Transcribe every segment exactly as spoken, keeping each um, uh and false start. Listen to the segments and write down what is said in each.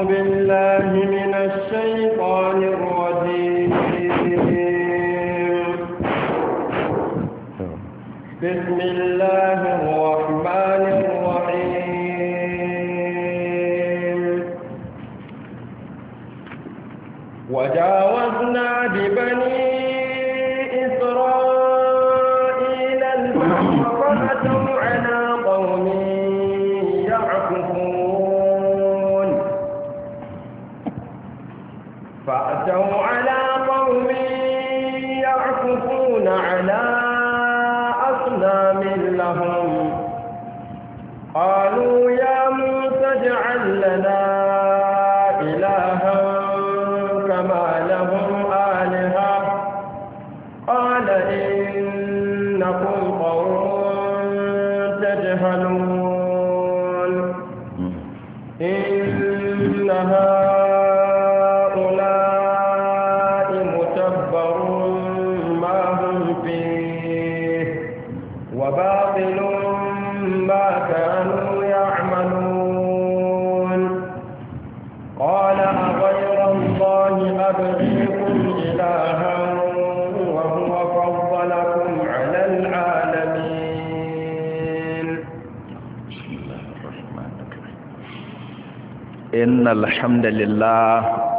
بالله من الشيطان الرجيم. بسم الله الرحمن الرحيم. وجاوزنا ببني إسرائيل البحر فأتوا على قوم يعكفون فأتوا على قوم يعكفون على أصنام لهم قالوا يا موسى اجعل لنا إلها كما لهم آلهة قال إنكم قوم تجهلون إن هؤلاء متبر ما هم فيه وباطل ما كانوا يعملون قال أغير الله أبغيكم إلها وهو فضلكم على العالمين. بسم الله الرحمن الرحيم. إن الحمد لله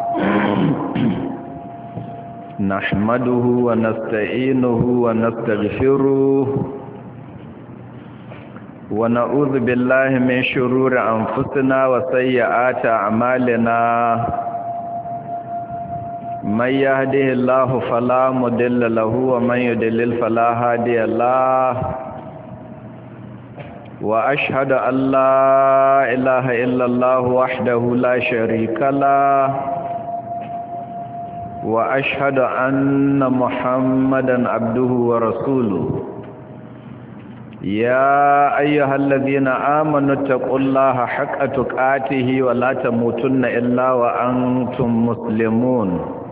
نحمده ونستعينه ونستغفره ونعوذ بالله من شرور أنفسنا وسيئات أعمالنا من يهده الله فلا مضل له ومن يضلل فلا هادي له وأشهد أن لا إله إلا الله وحده لا شريك له وأشهد أن محمدا عبده ورسوله. يا أيها الذين آمنوا اتقوا الله حق تقاته ولا تموتن إلا وأنتم مسلمون.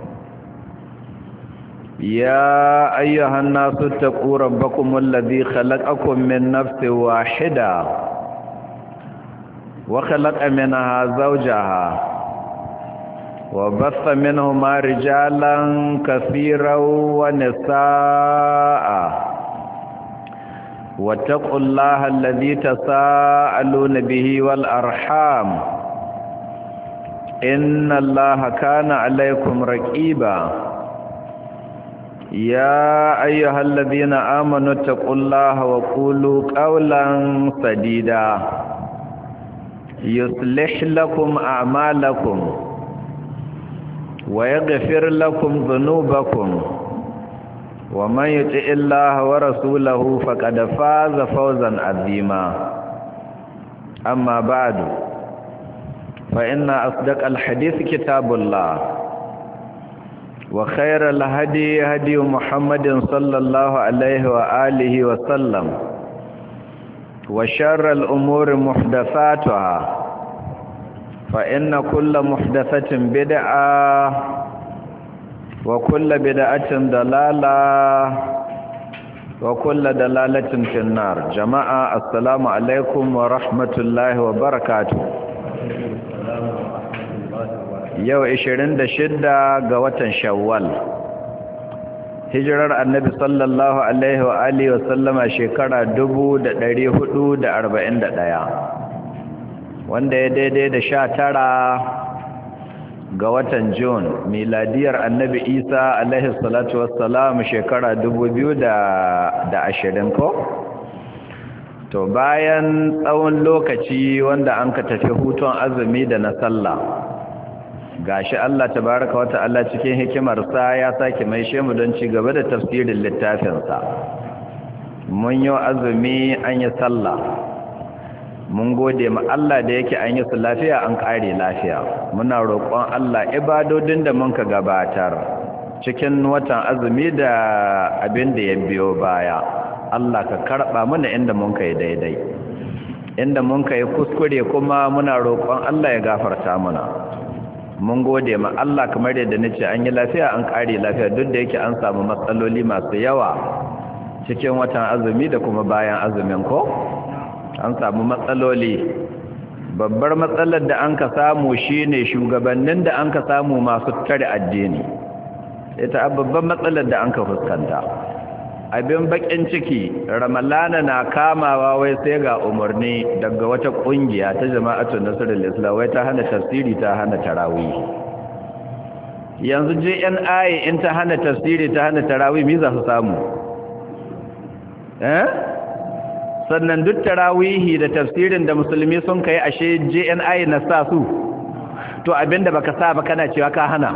يا أيها الناس اتقوا ربكم الذي خلقكم من نفس واحدة وخلق منها زوجها وبث منهما رجالا كثيرا ونساء واتقوا الله الذي تساءلون به والأرحام إن الله كان عليكم رقيبا. يا أيها الذين آمنوا اتقوا الله وقولوا قولا سديدا يصلح لكم أعمالكم ويغفر لكم ذنوبكم ومن يطع الله ورسوله فقد فاز فوزا عظيما. أما بعد فإن أصدق الحديث كتاب الله وخير الهدي هدي محمد صلى الله عليه وآله وسلم وشر الأمور محدثاتها فإن كل محدثة بدعة وكل بدعة ضلالة وكل دلالة في النار. جماعة السلام عليكم ورحمة الله وبركاته. yau ishirin da shida ga watan Shawwal hijirar annabi sallallahu alaihi wa alihi wa sallama shekara dubu da ɗari hudu da arba'in da ɗaya wanda ya daidai da sha tara ga watan Jun miladiyar annabi Isa alaihi salatu wassalam shekara dubu biyu da ashirin ko to bayan tsawon lokaci wanda an ka tafi hutun azumi da na sallah gashi Allah tabaraka wa ta'ala cikin hikimarsa ya sake mai shemu don ci gaba da tafsirin littafinsa. Mun yi azumi an yi sallah mun gode ma Allah da yake an yi su lafiya an kare lafiya. Muna roƙon Allah ibadodin da mun ka gabatar cikin watan azumi da abin da ya biyo baya Allah ka karɓa mana inda mun kai daidai inda mun kai kuskure kuma muna roƙon Allah ya gafarta mana. Mun gode ma Allah kamar yadda nace an yi lafiya an kare lafiya duk da yake an samu matsaloli masu yawa cikin watan azumi da kuma bayan azumin ko an samu matsaloli babbar matsalar da an ka samu shine shugabannin da an ka samu masu tare addini ita babban matsalar da an ka fuskanta abin bakin ciki ramalana na kamawa wai sai ga umarni daga wata kungiya ta jama'atu nasrul islam wai ta hana tafsiri ta hana tarawih yanzu J N I in ta hana tafsiri ta hana tarawih me za su samu eh sannan duk tarawihi da tafsirin da musulmi sun kai ashe J N I na sa su to abinda baka sa ba kana cewa ka hana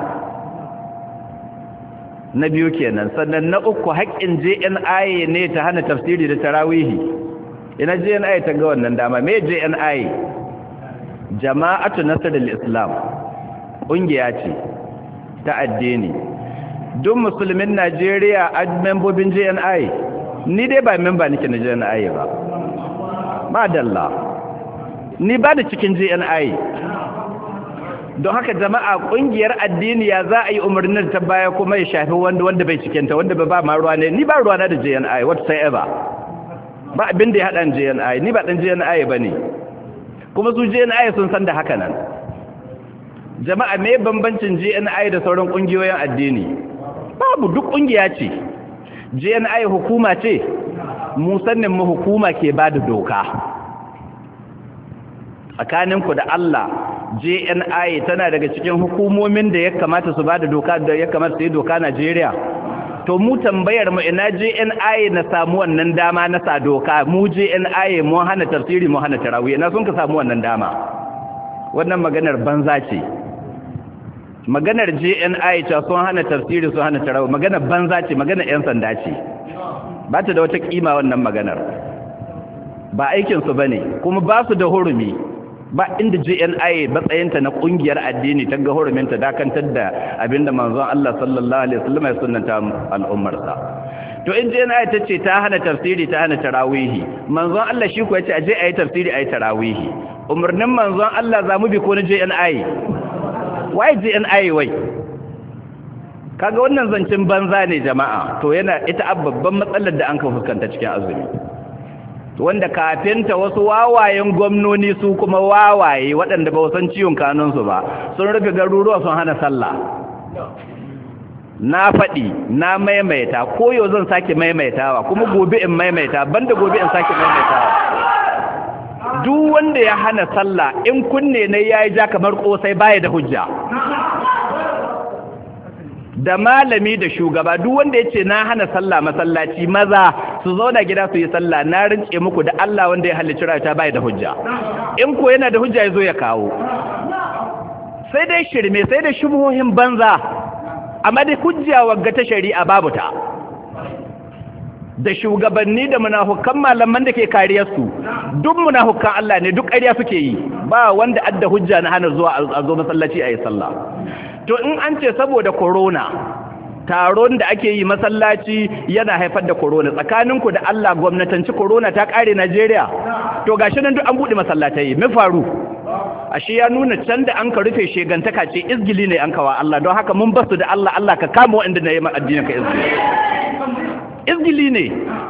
na biyu kenan sannan na uku haƙƙin J N I ne ta hana tafsiri da tarawihi ina J N I ta ga wannan dama me J N I jama'atu nasrul islam ƙungiya ce ta addini duk musulmin Najeriya a membobin J N I ni dai ba memba nake na J N I ba madalla ni ba da cikin J N I don haka jama'a kungiyar addini ya za a yi umarnin ta baya kuma ya shafi wanda wanda bai cikin ta wanda ba ma ruwa ne ni ba ruwa na da J N I whatsoever ba abin da ya hada J N I ni ba dan J N I bane kuma su J N I sun san da haka nan jama'a me bambancin J N I da sauran kungiyoyin addini babu duk kungiya ce J N I hukuma ce mu sannin mu hukuma ke bada doka tsakaninku da Allah J N I tana daga cikin hukumomin da ya kamata su bada doka da ya kamata su yi doka Najeriya to mu tambayar mu ina J N I na samu wannan dama na sa doka mu J N I mu hana tafsiri mu hana tarawih ina sun ka samu wannan dama wannan maganar banza ce maganar J N I ta sun hana tafsiri sun hana tarawih maganar banza ce maganar yan sanda ce ba ta da wata kima wannan maganar ba aikin su bane kuma ba su da hurumi ba inda J N I matsayinta na kungiyar addini ta ga huruminta dakantar da abinda manzon Allah sallallahu alaihi wasallam ya sunnanta al'ummar sa to in J N I tace ta hana tafsiri ta hana tarawihi manzon Allah shi ko yace aje ayi tafsiri ayi tarawihi umurnin manzon Allah zamu bi ko na J N I wai J N I wai kaga wannan zancin banza ne jama'a to yana ita babban matsalar da an ka fuskanta cikin azumi wanda kafinta wasu wawayen gwamnoni su kuma wawaye waɗanda ba san ciwon kanunsu ba sun rufe garuruwa sun hana sallah na faɗi na maimaita ko yau zan sake maimaitawa kuma gobe in maimaita banda gobe in sake maimaitawa duk wanda ya hana sallah in kunne ne yayi ja kamar kosai baya da hujja da malami da shugaba duk wanda yace na hana sallah masallaci maza su zauna gida su yi sallah na rince muku da Allah wanda ya halicci rayuwa bai da hujja in ko yana da hujja yazo ya kawo sai dai shirme sai da shubuhohin banza amma dai hujja wagga ta shari'a babu ta da shugabanni da munafukan malaman da ke kariyar su duk munafukan Allah ne duk ƙarya suke yi ba wanda adda hujja na hana zuwa a zo masallaci ayi sallah to in an ce saboda corona taron da ake yi masallaci yana haifar da corona tsakaninku da Allah gwamnatanci corona ta kare Najeriya to gashi nan duk an bude masallatai me faru ashe ya nuna can da an ka rufe shegantaka ce izgili ne an kawa Allah don haka mun basu da Allah Allah ka kama wanda na yi addinin ka izgili izgili ne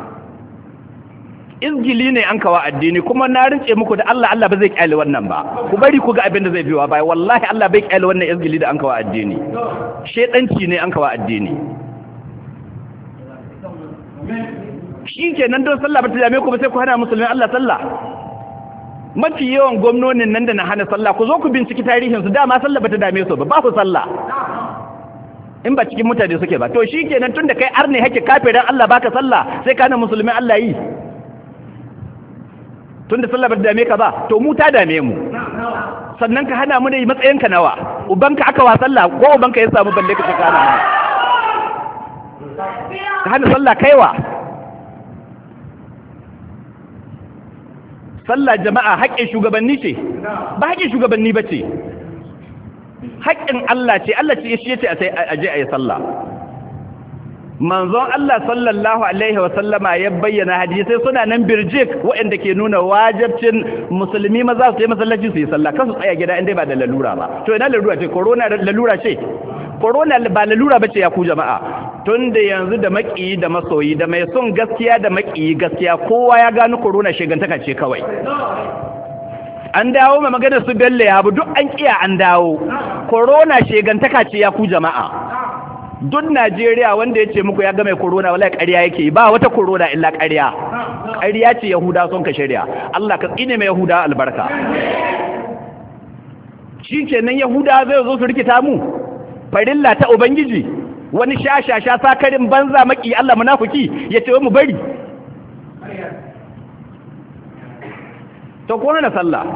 izgili ne an kawa addini kuma na rince muku da Allah Allah ba zai kyale wannan ba ku bari ku ga abin da zai biyo baya wallahi Allah bai kyale wannan izgili da an kawa addini shedanci ne an kawa addini shikenan don sallah ba ta dame ku ba sai ku hana musulmi Allah sallah mafi yawan gwamnonin nan da na hana sallah ku zo ku binciki tarihin su dama sallah ba ta dame su ba ba ku sallah in ba cikin mutane suke ba to shikenan tunda kai arne hake kafiran Allah baka sallah sai kana musulmi Allah yi tunda sallah ba ta dame ka ba to mu ta dame mu sannan ka hana mu da matsayin ka nawa ubanka aka wa sallah ko ubanka ya samu balle ka kana ka hana sallah kaiwa sallah jama'a haƙƙin shugabanni ce ba haƙƙin shugabanni ba ce haƙƙin Allah ce Allah ce shi yace a je a yi sallah manzon Allah sallallahu alaihi wa sallama ya bayyana hadisi suna nan birjik waɗanda ke nuna wajibcin musulmi maza su yi masallaci su yi sallah kan su tsaya gida inda ba da lalura ba to ina lalura ce corona lalura ce corona ba lalura bace ya ku jama'a tunda yanzu da makiyi da masoyi da mai son gaskiya da makiyi gaskiya kowa ya gano corona shegantaka ce kawai an dawo ma magana su Bello ya bu duk an kiya an dawo. Corona shegantaka ce ya ku jama'a. Duk Najeriya wanda ya ce muku ya ga mai corona wallahi ƙarya yake ba wata corona illa ƙarya. Ƙarya ce Yahuda sun ka shari'a. Allah ka tsine mai Yahuda albarka. Shi kenan Yahuda zai zo su rikita mu. Farilla ta Ubangiji wani shashasha sakarin banza maki Allah munafiki ya ce mu bari. To ko hana sallah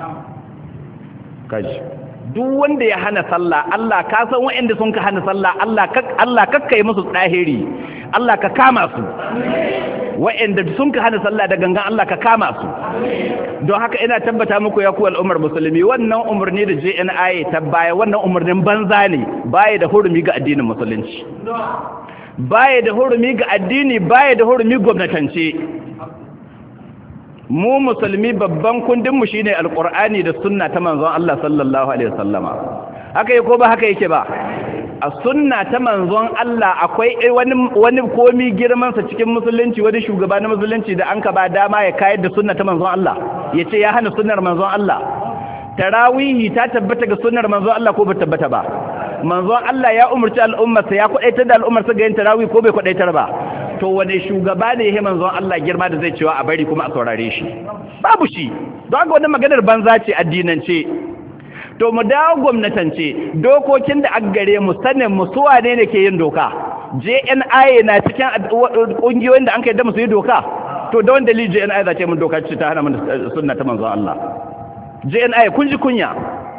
kaji duk wanda ya hana sallah Allah ka san waɗanda sun ka hana sallah Allah ka Allah kakkai musu tsahiri Allah ka kama su waɗanda sun ka hana sallah da gangan Allah ka kama su don haka ina tabbata muku ya ku al'ummar musulmi wannan umarni da J N I ta baya wannan umarnin banza ne baya da hurumi ga addinin musulunci baya da hurumi ga addini baya da hurumi gwamnatance mu musulmi babban kundinmu shine alqur'ani da sunna ta manzon Allah sallallahu alaihi wasallama haka yake ko ba haka yake ba a sunna ta manzon Allah akwai wani wani komi girman sa cikin musulunci wani shugaba na musulunci da an ka ba dama ya kayar da sunna ta manzon Allah yace ya hana sunnar manzon Allah tarawihi ta tabbata ga sunnar manzon Allah ko ba tabbata ba manzon Allah ya umurci al'ummarsa ya kudaitar da al'ummarsa ga yin tarawih ko bai kudaitar ba to wane shugaba ne ya manzon Allah girma da zai cewa a bari kuma a saurare shi babu shi don haka wannan maganar banza ce addinance to mu dawo gwamnatance dokokin da aka gare mu sanin mu su wane ne ke yin doka J N I na cikin kungiyoyin da an kai da mu su yi doka to da wanda dalilin J N I za ta mun doka ce ta hana mun sunna ta manzon Allah J N I kun ji kunya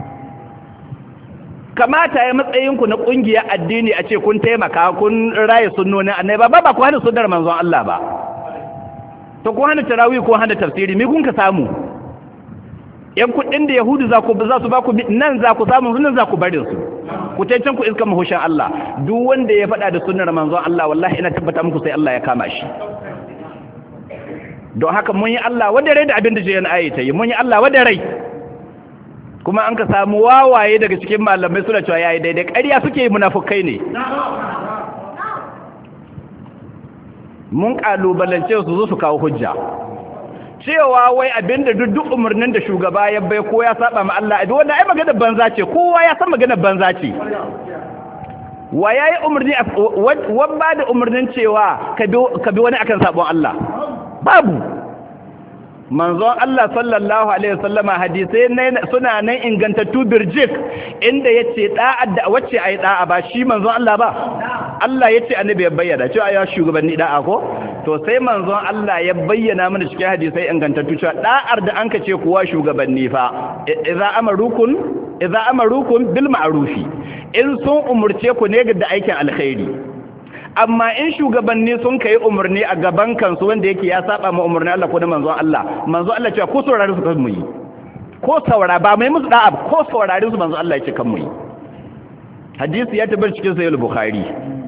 kamata ya matsayinku na ƙungiyar addini a ce kun taimaka kun raye sunnonin annabi ba ba ku hana sunnar manzon Allah ba to ku hana tarawih ko hana tafsiri me kun ka samu yan kudin da yahudu za ku za su ba ku nan za ku samu sunan za ku barin su ku taicen ku iska mahushin Allah duk wanda ya faɗa da sunnar manzon Allah wallahi ina tabbata muku sai Allah ya kama shi don haka mun yi Allah wanda rai da abin da J N I ta yi mun yi Allah wanda rai kuma an ka samu wawaye daga cikin malamai suna cewa yayi daidai ƙarya suke yi munafukai ne mun kalubalance su zo su kawo hujja cewa wai abinda duk duk umarnin da shugaba ya bai ko ya saba ma Allah abin wanda ai magana banza ce kowa ya san magana banza ce wa yayi umarni wabba da umarnin cewa ka bi wani akan sabon Allah babu manzon Allah sallallahu alaihi wasallama hadisai suna nan ingantattu birjik inda yace da'a da wacce ai da'a ba shi manzon Allah ba Allah yace annabi ya bayyana cewa ya shugabanni da'a ko to sai manzon Allah ya bayyana mana cikin hadisai ingantattu cewa da'ar da anka ce kuwa shugabanni fa idza amarukum idza amarukum bil ma'rufi in sun umurce ku ne ga aikin alkhairi amma in shugabanni sun kai umarni a gaban kansu wanda yake ya saba ma umarni Allah ko da manzon Allah manzon Allah cewa ko saurare su kan mu yi ko saurara ba mai musu da'a ko saurare su manzon Allah ya ce kan mu yi hadisi ya tabbata cikin sahih al-bukhari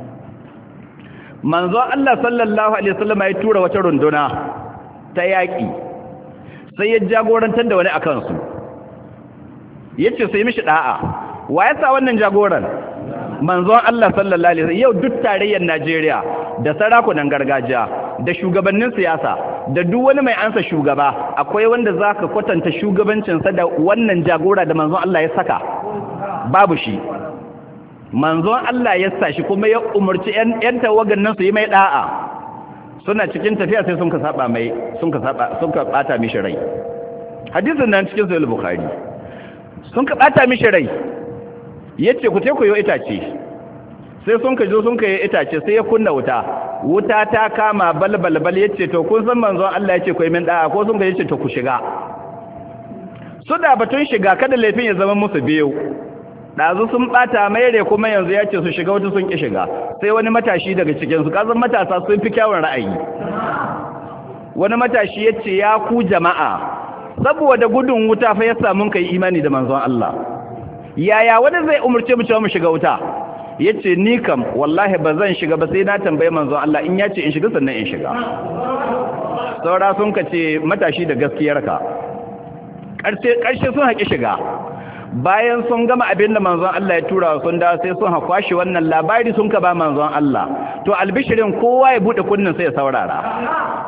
manzon Allah sallallahu alaihi wasallam ya tura wata runduna ta yaki sai ya jagorantar da wani akan su yace sai mishi da'a wa ya sa wannan jagoran manzon Allah sallallahu alaihi wasallam yau duk tarayyar Najeriya da sarakunan gargajiya da shugabannin siyasa da duk wani mai ansa shugaba akwai wanda zaka kwatanta shugabancin sa da wannan jagora da manzon Allah ya saka babu shi manzon Allah ya sa shi kuma ya umurci yan yan tawagan nan su yi mai da'a suna cikin tafiya sai sun ka saba mai sun ka saba sun ka bata mishi rai hadisin nan cikin sahih bukhari sun ka bata mishi rai yace ku te ku yo itace sai sun ka zo sun ka yi itace sai ya kunna wuta wuta ta kama balbal bal yace to kun san manzon Allah yace ku yi min da'a ko sun ka yace to ku shiga su da batun shiga kada laifin ya zama musu biyu dazu sun bata maire kuma yanzu yace su shiga wuta sun ki shiga sai wani matashi daga cikin su kazan matasa sun fi kyawun ra'ayi wani matashi yace ya ku jama'a saboda gudun wuta fa yasa mun kai imani da manzon Allah yaya wani zai umurce mu cewa mu shiga wuta yace ni kam wallahi bazan shiga ba sai na tambaye manzon Allah in yace in shiga sannan in shiga saura sun kace matashi da gaskiyarka karshe karshe sun haƙi shiga bayan sun gama abin da manzon Allah ya tura sun da sai sun hakwashi wannan labari sun ka ba manzon Allah to albishirin kowa ya bude kunnin sai ya saurara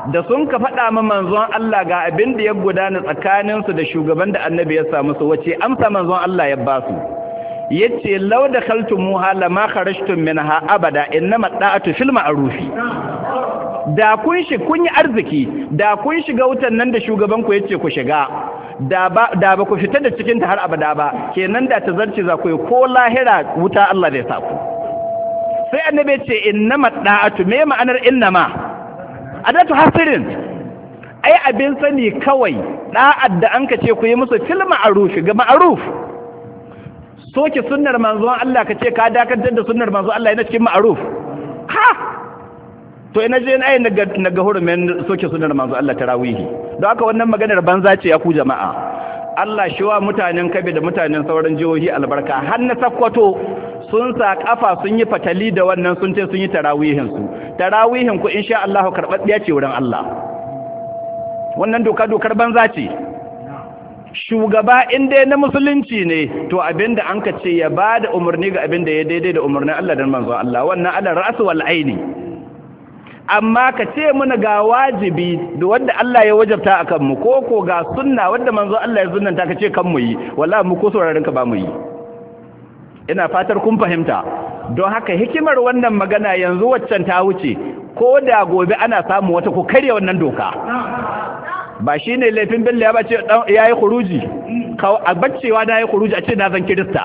da sun ka faɗa ma manzon Allah ga abin da ya gudana tsakaninsu da shugaban da annabi ya samu su wace amsa manzon Allah ya ba su yace law dakhaltumuha lama kharajtum minha abada innama da'atu fil ma'rufi da kun shi kun yi arziki da kun shiga wutan nan da shugaban ku yace ku shiga da ba da ba ku fita da cikin ta har abada ba kenan da ta zarce za ku yi ko lahira wuta Allah zai sa ku sai annabi ce innama da'atu me ma'anar innama adatu hasirin ai abin sani kawai da'ad da anka ce ku yi musu fil ma'ruf ga ma'ruf soke sunnar manzon Allah ka ce ka dakatar da sunnar manzon Allah yana cikin ma'ruf ha to ina je ai naga naga hurumin soke sunnar manzon Allah tarawihi don haka wannan maganar banza ce ya ku jama'a Allah shi wa mutanen Kabe da mutanen sauran jihohi albarka har na Sakkwato sun sa kafa sun yi fatali da wannan sun ce sun yi tarawihin su tarawihin ku insha Allah karɓaɗɗiya ce wurin Allah wannan doka dokar banza ce shugaba inda na musulunci ne to abinda an ka ce ya ba da umarni ga abinda ya daidai da umarnin Allah dan manzon Allah wannan ala ra'su wal aini amma ka ce muna ga wajibi da wanda Allah ya wajabta akan mu ko ko ga sunna wanda manzon Allah ya sunnanta ka ce kan mu yi wallahi mu ko sauraron ka ba mu yi ina fatar kun fahimta don haka hikimar wannan magana yanzu waccan ta wuce ko da gobe ana samu wata ku karya wannan doka ba shi ne laifin bello ya bace ya yi kuruji a baccewa na yi kuruji a ce na zan kirista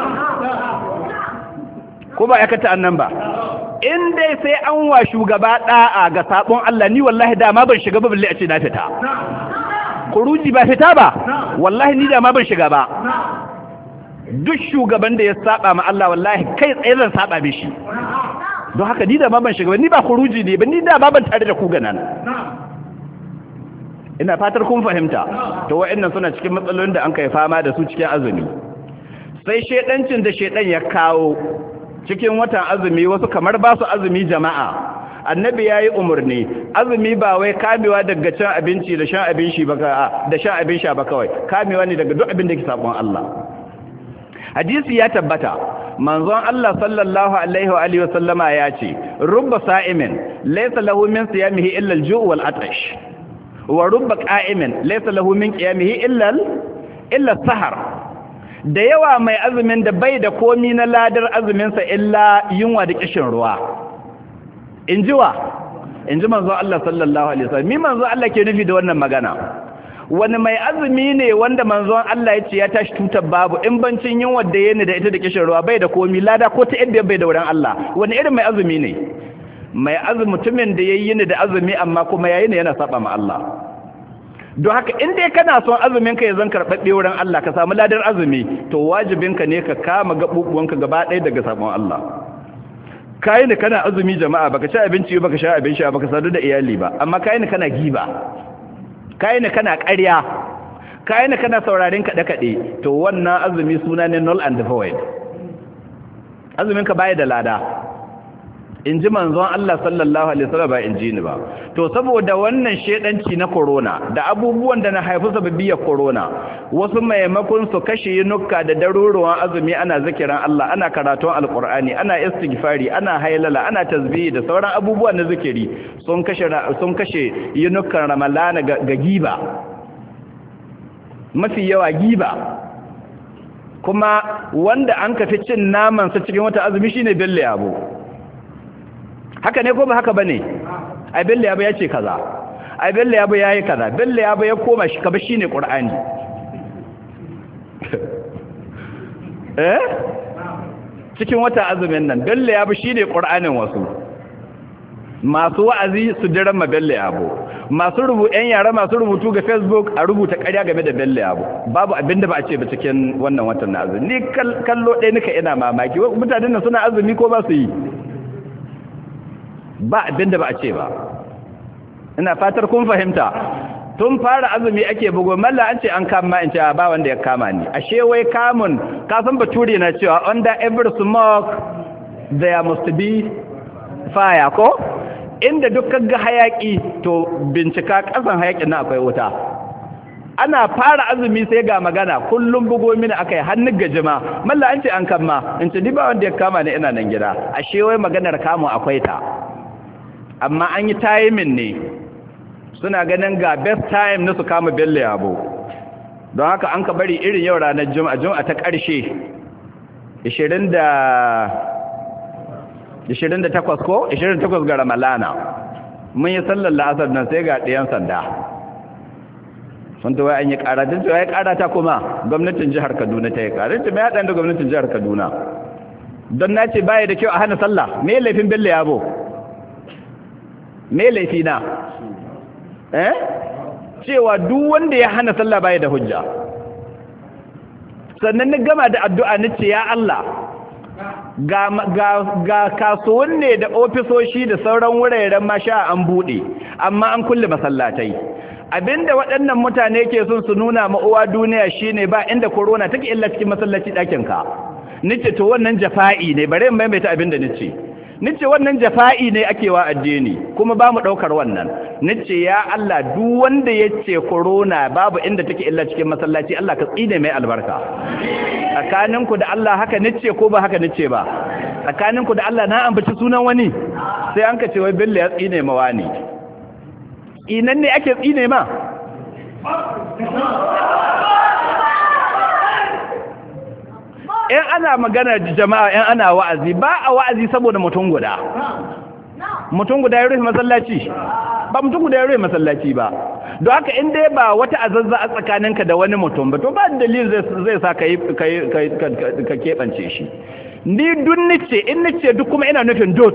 ko ba ya kata annan ba in dai sai an wa shugaba da'a ga sabon Allah ni wallahi dama ban shiga ba balle a ce na fita kuruji ba fita ba wallahi ni dama ban shiga ba duk shugaban da ya saba ma Allah wallahi kai tsaye zan saba mishi don haka ni dama ban shiga ba ni ba kuruji ne ba ni dama ban tare da ku ganan ina fatar kun fahimta to wa'annan suna cikin matsalolin da an kai fama da su cikin azumi sai shedancin da shedan ya kawo cikin watan azumi wasu kamar ba su azumi jama'a annabi yayi umurni azumi ba wai kamewa daga cin abinci da shan abin shi ba da shan abin sha ba kawai kamewa ne daga duk abin da ke sabon Allah hadisi ya tabbata manzon Allah sallallahu alaihi wa alihi wa sallama ya ce rubba sa'imin laysa lahu min siyamihi illa al-ju' wal atash wa rubba qa'imin laysa lahu min qiyamihi illa illa sahar da yawa mai azumin da bai da komi na ladar azumin sa illa yunwa da kishin ruwa injiwa inji manzo Allah sallallahu alaihi wasallam mi manzo Allah ke nufi da wannan magana wani mai azumi ne wanda manzon Allah ya ce ya tashi tutar babu in bancin yunwa da yene da ita da kishin ruwa bai da komi lada ko ta yadda bai da wurin Allah wani irin mai azumi ne mai azumi mutumin da yayi ni da azumi amma kuma yayi ne yana saba ma Allah don haka in dai kana son azumin ka ya zan karɓaɓɓe wurin Allah ka samu ladar azumi to wajibinka ne ka kama gabubuwanka gaba ɗaya daga sabon Allah kai ne kana azumi jama'a baka ci abinci baka sha abin sha baka sadu da iyali ba amma kai ne kana giba kai ne kana ƙarya kai ne kana saurarin kaɗe kaɗe to wannan azumi suna ne null and void azumin ka baya da lada in ji manzon Allah sallallahu alaihi wasallam ba in ji ni ba to saboda wannan shedanci na corona da abubuwan da na haifu sababbiyar corona wasu maimakon su kashe yinukka da daruruwan azumi ana zikiran Allah ana karatun alqur'ani ana istighfari ana haylala ana tasbihi da sauran abubuwan na zikiri sun kashe sun kashe yinukkan ramalana ga giba mafi yawa giba kuma wanda an kafi cin naman sa cikin wata azumi shine belle yabo haka ne ko ba haka bane ai belle yabo yace kaza ai belle yabo yayi kaza belle yabo ya koma shi kaba shine qur'ani eh cikin wata azumin nan belle yabo shine qur'anin wasu masu wa'azi su diran ma belle yabo masu rubu ɗan yara masu rubutu ga Facebook a rubuta ƙarya game da belle yabo babu abinda ba a ce ba cikin wannan watan na azumi ni kallo ɗaya nika ina mamaki mutanen nan suna azumi ko ba su yi ba abinda ba a ce ba ina fatar kun fahimta tun fara azumi ake bugo malla an ce an kama in ce ba wanda ya kama ni ashe wai kamun ka san bature na cewa under every smoke there must be fire ko inda dukkan ga hayaki to bincika kasan hayakin na akwai wuta ana fara azumi sai ga magana kullum bugo mini akai hannun gajima malla an ce an kama in ce ni ba wanda ya kama ni ina nan gida ashe wai maganar kamun akwai ta amma an yi timing ne suna ganin ga best time na su kama Bello Yabo don haka an ka bari irin yau ranar juma'a juma'a ta ƙarshe ishirin da takwas ko ishirin da takwas ga Ramalana mun yi sallar la'asar nan sai ga ɗayan sanda sun ta wai an yi ƙara tun ta yi ƙara ta kuma gwamnatin jihar Kaduna ta yi ƙara tun ta mai haɗa da gwamnatin jihar Kaduna don na ce baya da kyau a hana sallah me laifin Bello Yabo me laifi na eh cewa duk wanda ya hana sallah baya da hujja sannan ni gama da addu'a nace ya Allah ga ga ga kasuwanne da ofisoshi da sauran wuraren masha an bude amma an kulle masallatai abinda waɗannan mutane ke son su nuna ma uwa duniya shine ba inda corona take illa cikin masallaci ɗakin ka nace to wannan jafa'i ne bare in maimaita abinda nace nace wannan jafa'i ne ake wa addini kuma ba mu daukar wannan nace ya Allah duk wanda yace corona babu inda take illa cikin masallaci Allah ka tsine mai albarka tsakaninku da Allah haka nace ko ba haka nace ba tsakaninku da Allah na ambaci sunan wani sai an ka ce wai Bello ya tsine ma wani inan ne ake tsine ma in ana magana jama'a in ana wa'azi ba a wa'azi saboda mutum guda mutum guda ya rufe masallaci ba mutum guda ya rufe masallaci ba don haka in dai ba wata azazza a tsakaninka da wani mutum ba to ba dalilin zai sa ka keɓance shi ni duk nice in nice duk kuma ina nufin dot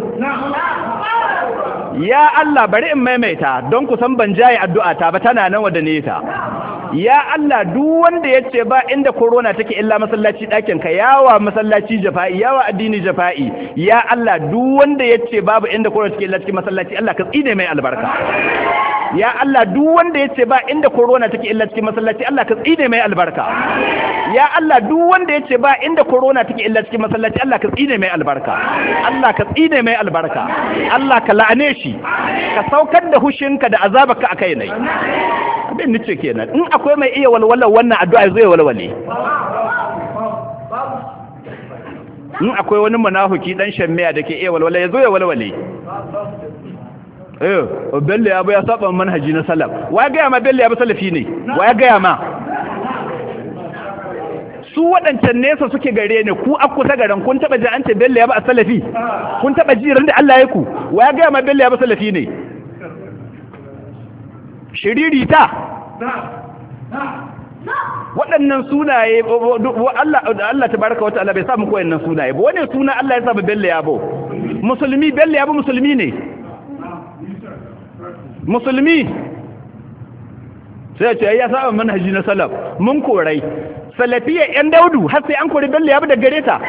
ya Allah bari in maimaita don ku san ban jaye addu'a ta ba tana nan wadda ne ta ya Allah duk wanda yace ba inda corona take illa masallaci dakin ka yawa masallaci jafa'i yawa addini jafa'i ya Allah duk wanda yace babu inda corona take illa cikin masallaci Allah ka tsine mai albarka ya Allah duk wanda yace ba inda corona take illa cikin masallaci Allah ka tsine mai albarka ya Allah duk wanda yace ba inda corona take illa cikin masallaci Allah ka tsine mai albarka Allah ka tsine mai albarka Allah ka la'ane shi ka saukar da hushinka da azabarka akai nai abin nace kenan in akwai mai iya walwala wannan addu'a zai walwale in akwai wani munafiki dan shammiya dake iya walwala yazo ya walwale eh Bello Yabo ya saba manhaji na salaf wa ga ma Bello Yabo salafi ne wa ga ma su waɗancan nesa suke gare ne ku akku ta garan kun taba ji an ce Bello Yabo a salafi kun taba ji ran da Allah ya ku wa ga ma Bello Yabo salafi ne shiriri ta waɗannan sunaye Allah Allah tabaraka wa ta'ala bai sa muku waɗannan sunaye ba wani suna Allah ya sa Bello Yabo musulmi Bello Yabo musulmi ne musulmi sai ce ya saba manhaji na salaf mun korai salafiyya yan daudu har sai an kori Bello Yabo da gare ta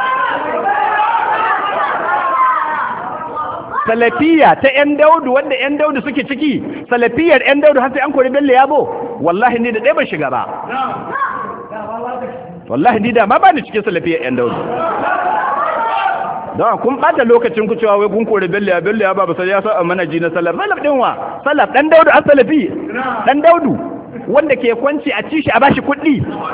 salafiyya ta yan daudu wanda yan daudu suke ciki salafiyar yan daudu har sai an kori Bello Yabo wallahi ni da dai ban shiga ba wallahi ni da ma ba ni cikin salafiyar yan daudu don kun bata lokacin ku cewa wai kun kori Bello Yabo Bello Yabo ba sai ya sa manhaji na salaf salaf din wa salaf dan daudu as salafi dan daudu wanda ke kwanci a ci shi a bashi kuɗi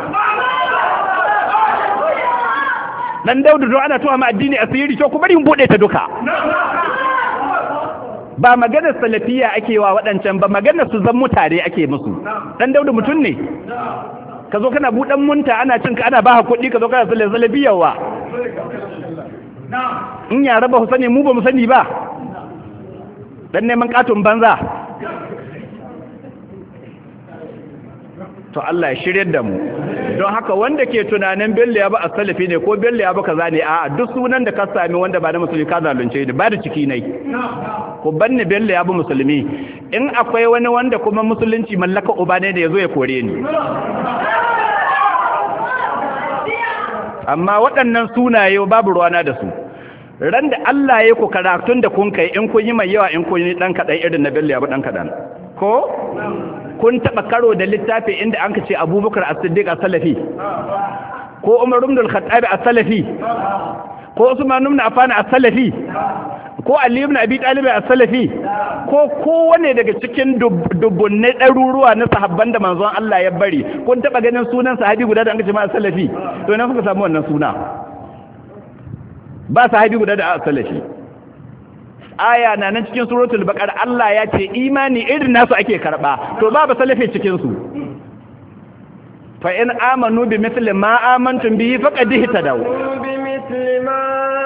dan daudu don ana tuwa ma addini asiri to ku bari mu bude ta duka ba maganar salafiya ake wa waɗancan ba maganar su zan mutare ake musu dan daudu mutum ne ka zo kana buɗan munta ana cin ka ana ba kuɗi ka zo kana salafiyawa in ya raba ku sani mu ba mu sani ba dan neman katon banza to Allah ya shiryar da mu don haka wanda ke tunanin Bello Yabo a salafi ne ko Bello Yabo kaza ne a duk sunan da ka sami wanda ba na musulmi ka zalunce ni ba da ciki nai ko banne Bello Yabo musulmi in akwai wani wanda kuma musulunci mallaka uba ne da yazo ya kore ni amma waɗannan sunaye babu ruwana da su ran da Allah ya ku karatun da kun kai in kun yi mai yawa in kun yi dan kadan irin na Bello Yabo dan kadan ko kun taba karo da littafi inda an kace Abubakar As-Siddiq As-Salafi ko Umar ibn Al-Khattab As-Salafi ko Usman ibn Affan As-Salafi ko Ali ibn Abi Talib As-Salafi ko kowane daga cikin dubbunne ɗaruruwa na sahabban da manzon Allah ya bari kun taba ganin sunan sahabi guda da an kace ma As-Salafi to ina kuka samu wannan suna ba sahabi guda da As-Salafi aya na nan cikin suratul baqara Allah ya ce imani irin nasu ake karba to babu salafi cikin su fa in amanu bi mithli ma amantum bihi faqad ihtadaw bi mithli ma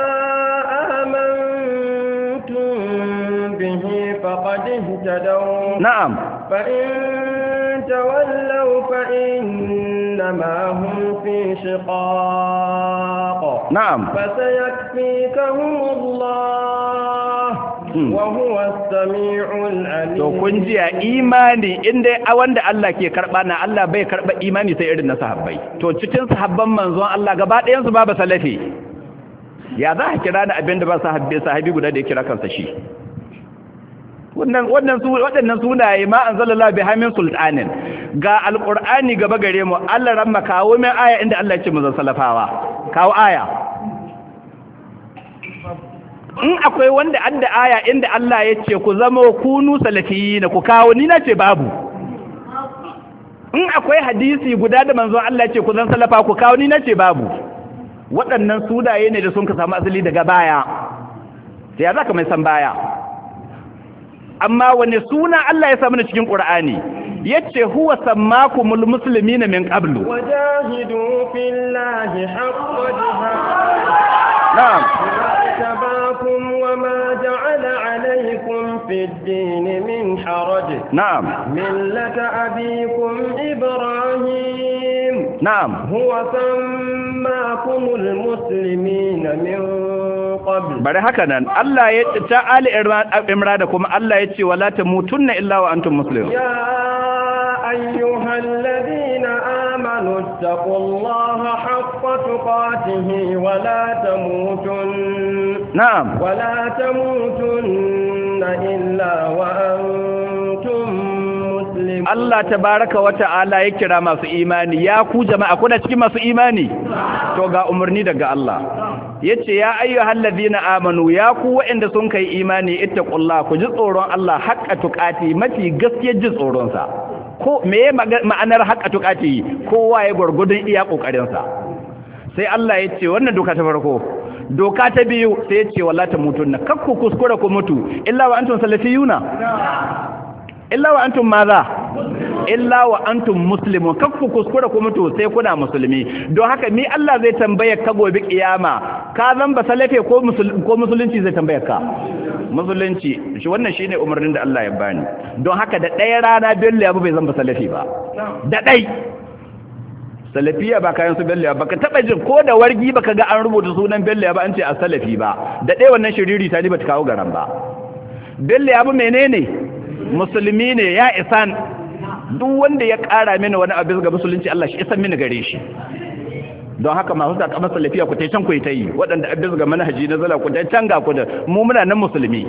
amantum bihi faqad ihtadaw na'am fa in tawallaw fa innama hum fi shiqaq na'am fa sayakfikahumullah wa huwa as-sami'ul 'alim. To kun ji a imani inda a wanda Allah ke karba na Allah bai karba imani sai irin na sahabbai. To cikin sahabban manzon Allah gaba ɗayan su babu salafi. Ya za ka kira ni abinda ba sahabbi sahabi guda da ya kira kansa shi. Wannan wannan su waɗannan sunaye ma anzalallahu bi hamin sultanin. Ga alqur'ani gaba gare mu Allah ramma kawo min aya inda Allah ya ce mu zan salafawa. Kawo aya. In akwai wanda adda aya inda Allah ya ce ku zama kunu salafiyina ku kawo ni na ce babu. In akwai hadisi guda da manzon Allah ya ce ku zan salafa ku kawo ni na ce babu. Waɗannan sunaye ne da sun ka samu asali daga baya. Sai ya zaka mai san baya. Amma wani suna Allah ya samu na cikin Qur'ani yace huwa sammakumul muslimina min qablu wajahidu fillahi haqqa jihad. Na'am. اجتباكم وما جعل عليكم في الدين من حرج نعم ملة أبيكم إبراهيم نعم هو سماكم المسلمين من قبل bari haka nan Allah ya ta Ali Imran kuma Allah ya ce wala tamutunna illa wa antum muslimun ya ayyuhalladhina amanu taqullaha haqqa tuqatihi wa la tamutunna na'am ولا تموتن إلا وأنتم مسلمون Allah tabaraka wa ta'ala ya kira masu imani ya ku jama'a kuna cikin masu imani to ga umarni daga Allah yace ya ayyuhal ladina amanu ya ku waɗanda sun kai imani ittaqullaha ku ji tsoron Allah haqqa tuqati mafi gaskiyar ji tsoron sa ko meye ma'anar haqqa tuqati kowa ya gurgudun iya kokarin sa sai Allah yace wannan doka ta farko doka ta biyu sai ya ce wala ta mutunna kakku kuskura ku mutu illa wa antum salafiyuna illa wa antum maza illa wa antum muslimun kakku kuskura ku mutu sai kuna musulmi don haka ni Allah zai tambaye ka gobe kiyama ka zan ba salafe ko ko musulunci zai tambaye ka musulunci shi wannan shine umarnin da Allah ya bani don haka da ɗaya rana bello ya bai zan ba salafi ba da ɗai salafiya ba kayan su bello ba ka taba jin ko da wargi baka ga an rubuta sunan bello ba an ce a salafi ba da dai wannan shiriri ta ni bata kawo garan ba bello ya bu menene musulmi ne ya isan duk wanda ya kara mini wani abu ga musulunci Allah shi isan mini gare shi don haka masu da kamar salafiya ku tai can ku yi waɗanda abin ga manhaji na zala ku tai can ga ku da mu muna nan musulmi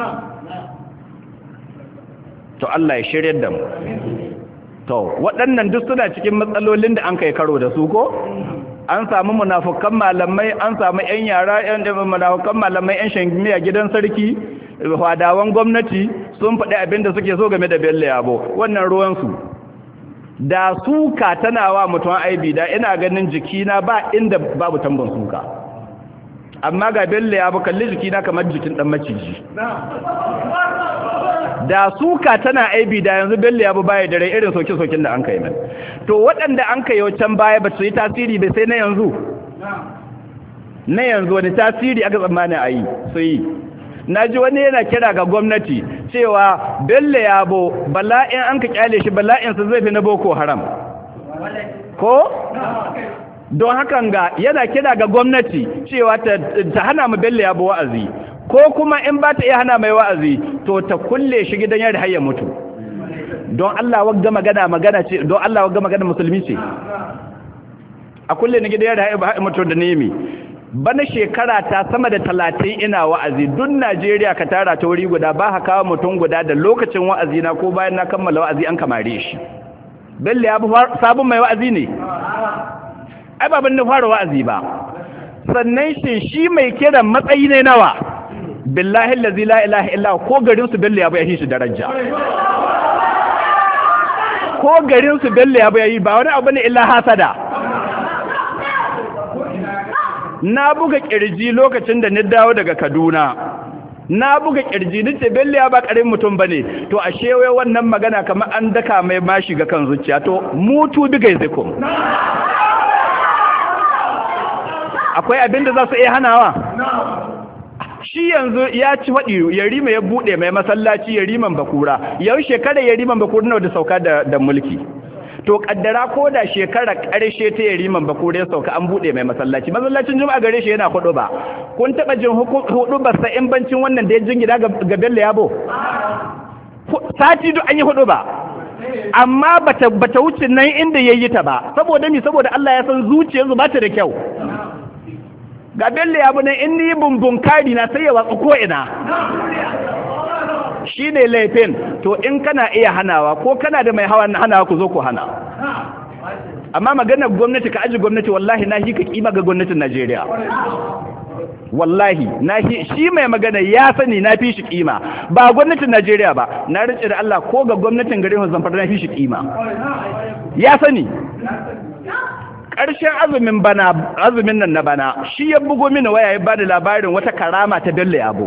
to Allah ya shiryar da mu to waɗannan duk suna cikin matsalolin da an kai karo da su ko an samu munafukan malamai an samu ƴan yara ƴan munafukan malamai ƴan shangimiya gidan sarki fadawan gwamnati sun faɗi abin da suke so game da Bello Yabo wannan ruwan su da suka tana wa mutum aibi da ina ganin jikina ba inda babu tambon suka amma ga Bello Yabo kalli jikina kamar jikin dan maciji da suka tana aibi da yanzu Bello Yabo baya da rai irin soke-soken da an kai min to waɗanda an kai can baya ba su yi tasiri bai sai na yanzu na yanzu wani tasiri aka tsammani a yi su yi na ji wani yana kira ga gwamnati cewa Bello Yabo bala'in an ka kyale shi bala'insa zai fi na Boko Haram ko don hakan ga yana kira ga gwamnati cewa ta hana mu Bello Yabo wa'azi ko kuma in ba ta iya hana mai wa'azi to ta kulle shi gidan yari har ya mutu don Allah wagga magana magana ce don Allah wagga magana musulmi ce a kulle ni gidan yari har ya mutu da nemi bana shekara ta sama da talatin ina wa'azi duk Najeriya ka tara ta wuri guda ba ha kawo mutum guda da lokacin wa'azi na ko bayan na kammala wa'azi an kamare shi Bello ya sabon mai wa'azi ne ai babin na fara wa'azi ba sannan shi shi mai kiran matsayi ne nawa billahi allazi la ilaha illa ko garin su Bello ya bai shi daraja ko garin su Bello ya bai ba wani abu ne illa hasada na buga kirji lokacin da ni dawo daga Kaduna na buga kirji ni ce Bello ya ba karin mutum bane to ashe wai wannan magana kamar an daka mai mashi ga kan zuciya to mutu bigai zikum akwai abinda za su iya hanawa shi yanzu ya ci waɗi yarima ya buɗe mai masallaci yariman bakura yau shekara yariman bakura nawa da sauka da, da mulki to kaddara ko da shekara ƙarshe ta yariman bakura ya sauka an buɗe mai masallaci masallacin juma'a gare shi yana hudu ba kun taɓa jin hudu ba sa in bancin wannan da ya jingina ga Bello Yabo sati duk an yi hudu ba amma bata bata wuce nan inda yayi ta ba saboda mi saboda Allah ya san zuciyarsu ba ta da kyau ga Bello Yabo ne in ni bumbun kari na sai ya watsu ko ina shi ne laifin to in kana iya hanawa ko kana da mai hawa hanawa ku zo ku hana amma maganar gwamnati ka aji gwamnati wallahi na hi ka kima ga gwamnatin Najeriya wallahi na hi shi mai magana ya sani na fi shi kima ba gwamnatin Najeriya ba na rike da Allah ko ga gwamnatin garin Zamfara na fi shi kima ya sani ƙarshen azumin bana azumin nan na bana shi ya bugo mini waya ya bani labarin wata karama ta Bello Yabo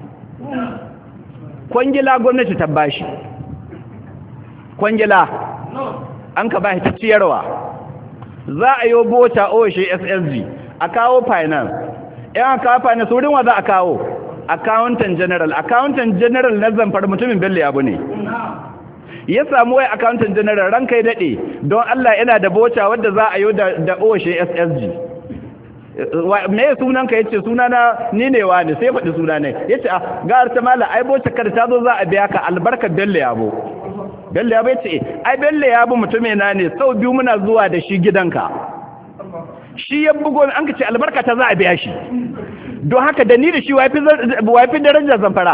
kwangila gwamnati ta bashi kwangila an ka bashi ta ciyarwa za a yi bota oshe S S G a kawo finance yan kawo finance wurin wa za a kawo accountant general accountant general na Zamfara mutumin Bello Yabo ne ya samu wai accountant general ranka ya dade don Allah yana da bota wadda za a yi da da oshe S S G me sunan ka yace sunana ni ne wani sai faɗi suna ne yace a ga ta mala ai bota kar ta zo za a biya ka albarka Bello Yabo Bello Yabo yace ai Bello Yabo mutume na ne sau biyu muna zuwa da shi gidanka shi ya bugo an ka ce albarka ta za a biya shi don haka da ni da shi wafi wafi darajar Zamfara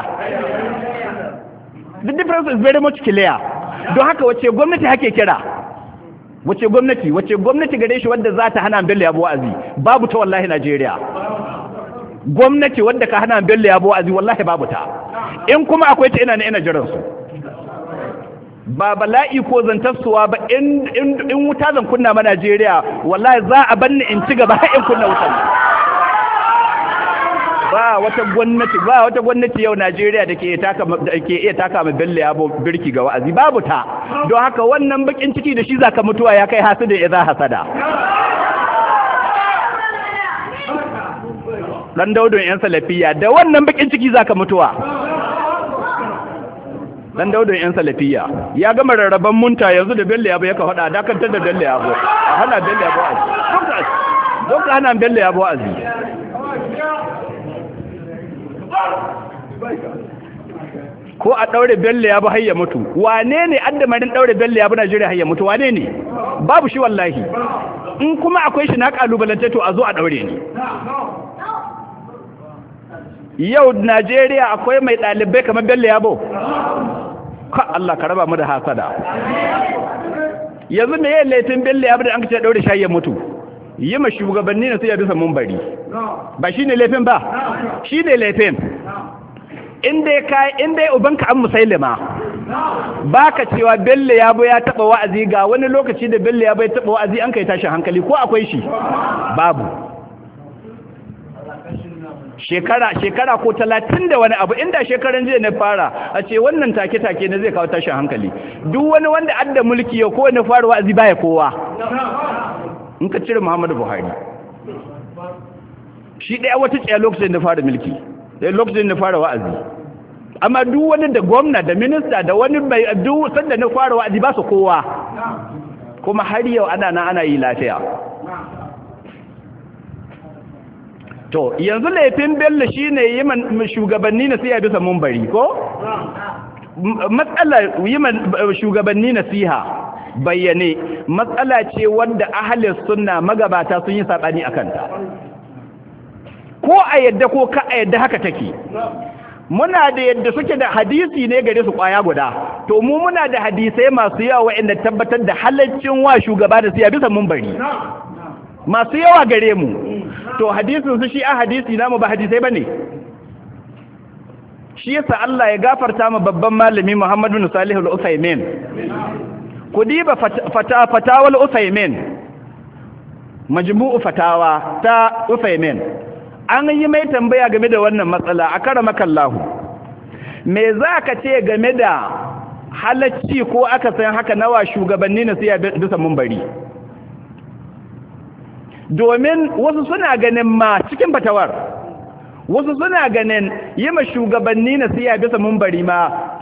the difference is very much clear don haka wace gwamnati hake kira wace gwamnati wace gwamnati gare shi wanda za ta hana Bello Yabo wa'azi babu ta wallahi Najeriya gwamnati wanda ka hana Bello Yabo wa'azi wallahi babu ta in kuma akwai ta ina ne ina jiran su ba bala'i ko zantarsuwa ba in in wuta zan kunna ma Najeriya wallahi za a banni in ci gaba in kunna wutan ba wata gwamnati ba wata gwamnati yau Najeriya da ke taka da ke iya taka ma Bello Yabo birki ga wa'azi babu ta don haka wannan bakin ciki da shi zaka mutuwa ya kai hasida idza hasada dan daudon yan salafiya da wannan bakin ciki zaka mutuwa dan daudon yan salafiya ya gama rarraban munta yanzu da Bello Yabo yaka fada dakantar da Bello Yabo a hana Bello Yabo azi don ka hana Bello Yabo azi ko a daure Bello Yabo har ya mutu wane ne addamarin daure Bello Yabo Najeriya har ya mutu wane ne babu shi wallahi in kuma akwai shi na kalubalance to a zo a daure ni yau Najeriya akwai mai dalibai kamar Bello Yabo ka Allah ka raba mu da hasada yanzu me yayin laifin Bello Yabo da an ce daure shi ya mutu yi ma shugabanni na sai ya bisa munbari ba shine laifin ba shine laifin inda ya kai inda ya ubanka an musailima baka cewa Bello Yabo ya taba wa'azi ga wani lokaci da Bello Yabo ya taba wa'azi an kai tashin hankali ko akwai shi babu shekara shekara ko talatin da wani abu inda shekaran jiya na fara a ce wannan take take ne zai kawo tashin hankali duk wani wanda adda mulki ya ko wani fara wa'azi baya kowa in ka cire Muhammadu Buhari shi ɗaya wata tsaya lokacin da fara mulki da lokacin da fara wa'azi amma duk wani da gwamna da minista da wani mai duk sanda na fara wa'azi ba su kowa kuma har yau ana na ana yi lafiya to yanzu laifin Bello shine yi man shugabanni na siya bisa munbari ko matsalar yi man shugabanni nasiha bayyane matsala ce wanda ahalin sunna magabata sun yi sabani akan ta ko a yadda ko ka a yadda haka take muna da yadda suke da hadisi ne gare su kwaya guda to mu muna da hadisai masu yawa waɗanda tabbatar da halaccin wa shugaba da siya bisa munbari masu yawa gare mu to hadisin su shi a hadisi namu ba hadisai bane shi yasa Allah ya gafarta ma babban malami Muhammadu bin Salih al-Utsaimin ku diba fata fatawal Utsaimin majmu'u fatawa ta Utsaimin an yi mai tambaya game da wannan matsala a karamakallahu me za ka ce game da halacci ko aka san haka nawa shugabanni na siya bisa mumbari domin wasu suna ganin ma cikin fatawar wasu suna ganin yi ma shugabanni na siya bisa mumbari ma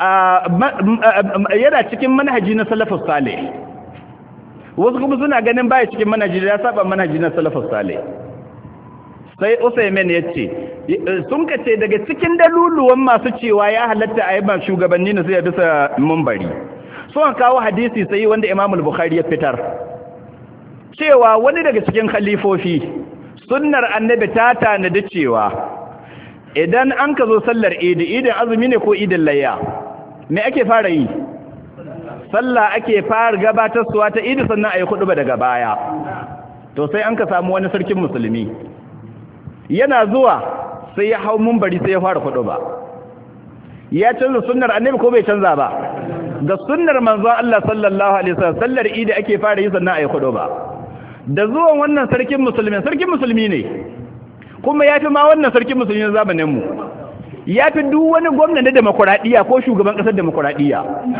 yana cikin manhaji na salafus salih wasu kuma suna ganin baya cikin manhaji da ya saba manhaji na salafus salih sai Usaimin ya ce sun ka ce daga cikin daluluwan masu cewa ya halatta a yi ma shugabanni na siya bisa mumbari sun kawo hadisi sai wanda Imam Bukhari ya fitar cewa wani daga cikin khalifofi sunnar annabi ta tanadi cewa idan an ka zo sallar idi idin azumi ne ko idin layya me ake fara yi sallah ake fara gabatar suwa ta idi sannan ayi hudu daga baya to sai an ka samu wani sarkin musulmi yana zuwa sai ya hau munbari sai ya fara hudu ba ya canza sunnar annabi ko bai canza ba da sunnar manzon Allah sallallahu alaihi wasallam sallar idi ake fara yi sannan ayi hudu ba da zuwan wannan sarkin musulmi sarkin musulmi ne kuma ya fi ma wannan sarkin musulmi zamaninmu ya fi duk wani gwamna na demokuraɗiyya ko shugaban ƙasar demokuraɗiyya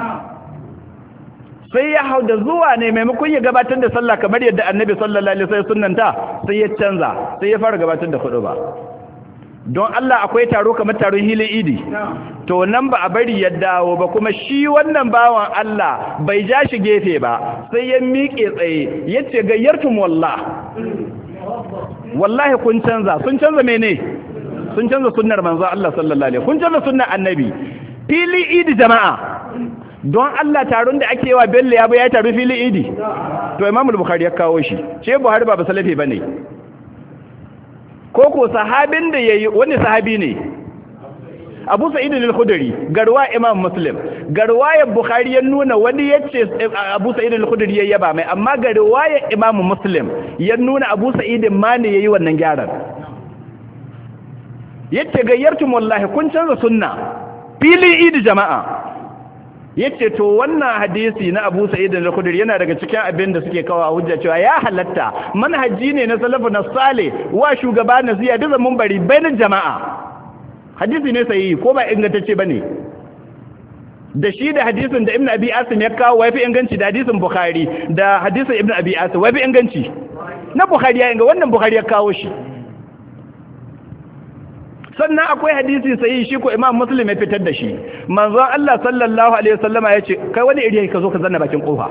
sai ya hau da zuwa ne maimakon ya gabatar da sallah kamar yadda annabi sallallahu alaihi wasallam sunnanta sai ya canza sai ya fara gabatar da hudu ba don Allah akwai taro kamar taron hilin idi to nan ba a bari ya dawo ba kuma shi wannan bawan Allah bai ja shi gefe ba sai ya miƙe tsaye yace gayyartum wallah wallahi kun canza sun canza mene sun canza sunnar manzo Allah sallallahu alaihi kun canza sunnar annabi fili idi jama'a don Allah taron da ake wa Bello ya ba ya taro fili idi to Imam Bukhari ya kawo shi ce Buhari ba ba salafi bane koko sahabin da yayi wani sahabi ne Abu Sa'id al-Khudri garwa Imam Muslim garwayar Bukhari ya nuna wani yace Abu Sa'id al-Khudri yayi ba mai amma garwayar Imam Muslim ya nuna Abu Sa'id ma ne yayi wannan gyaran yace gayyartum wallahi kun canza sunna fili idi jama'a yace to wannan hadisi na Abu Sa'id al-Khudri yana daga cikin abin da suke kawo hujja cewa ya halatta manhaji ne na salafu na salih wa shugaba na ziya da zaman bari bainin jama'a hadisi ne sai ko ba ingantacce bane da shi da hadisin da Ibn Abi Asim ya kawo wai fi inganci da hadisin Bukhari da hadisin Ibn Abi Asim wai fi inganci na Bukhari ya inga wannan Bukhari ya kawo shi sannan akwai hadisi sai shi ko Imam Muslim ya fitar da shi manzon Allah sallallahu alaihi wasallama yace kai wani iri ka zo ka zanna bakin kofa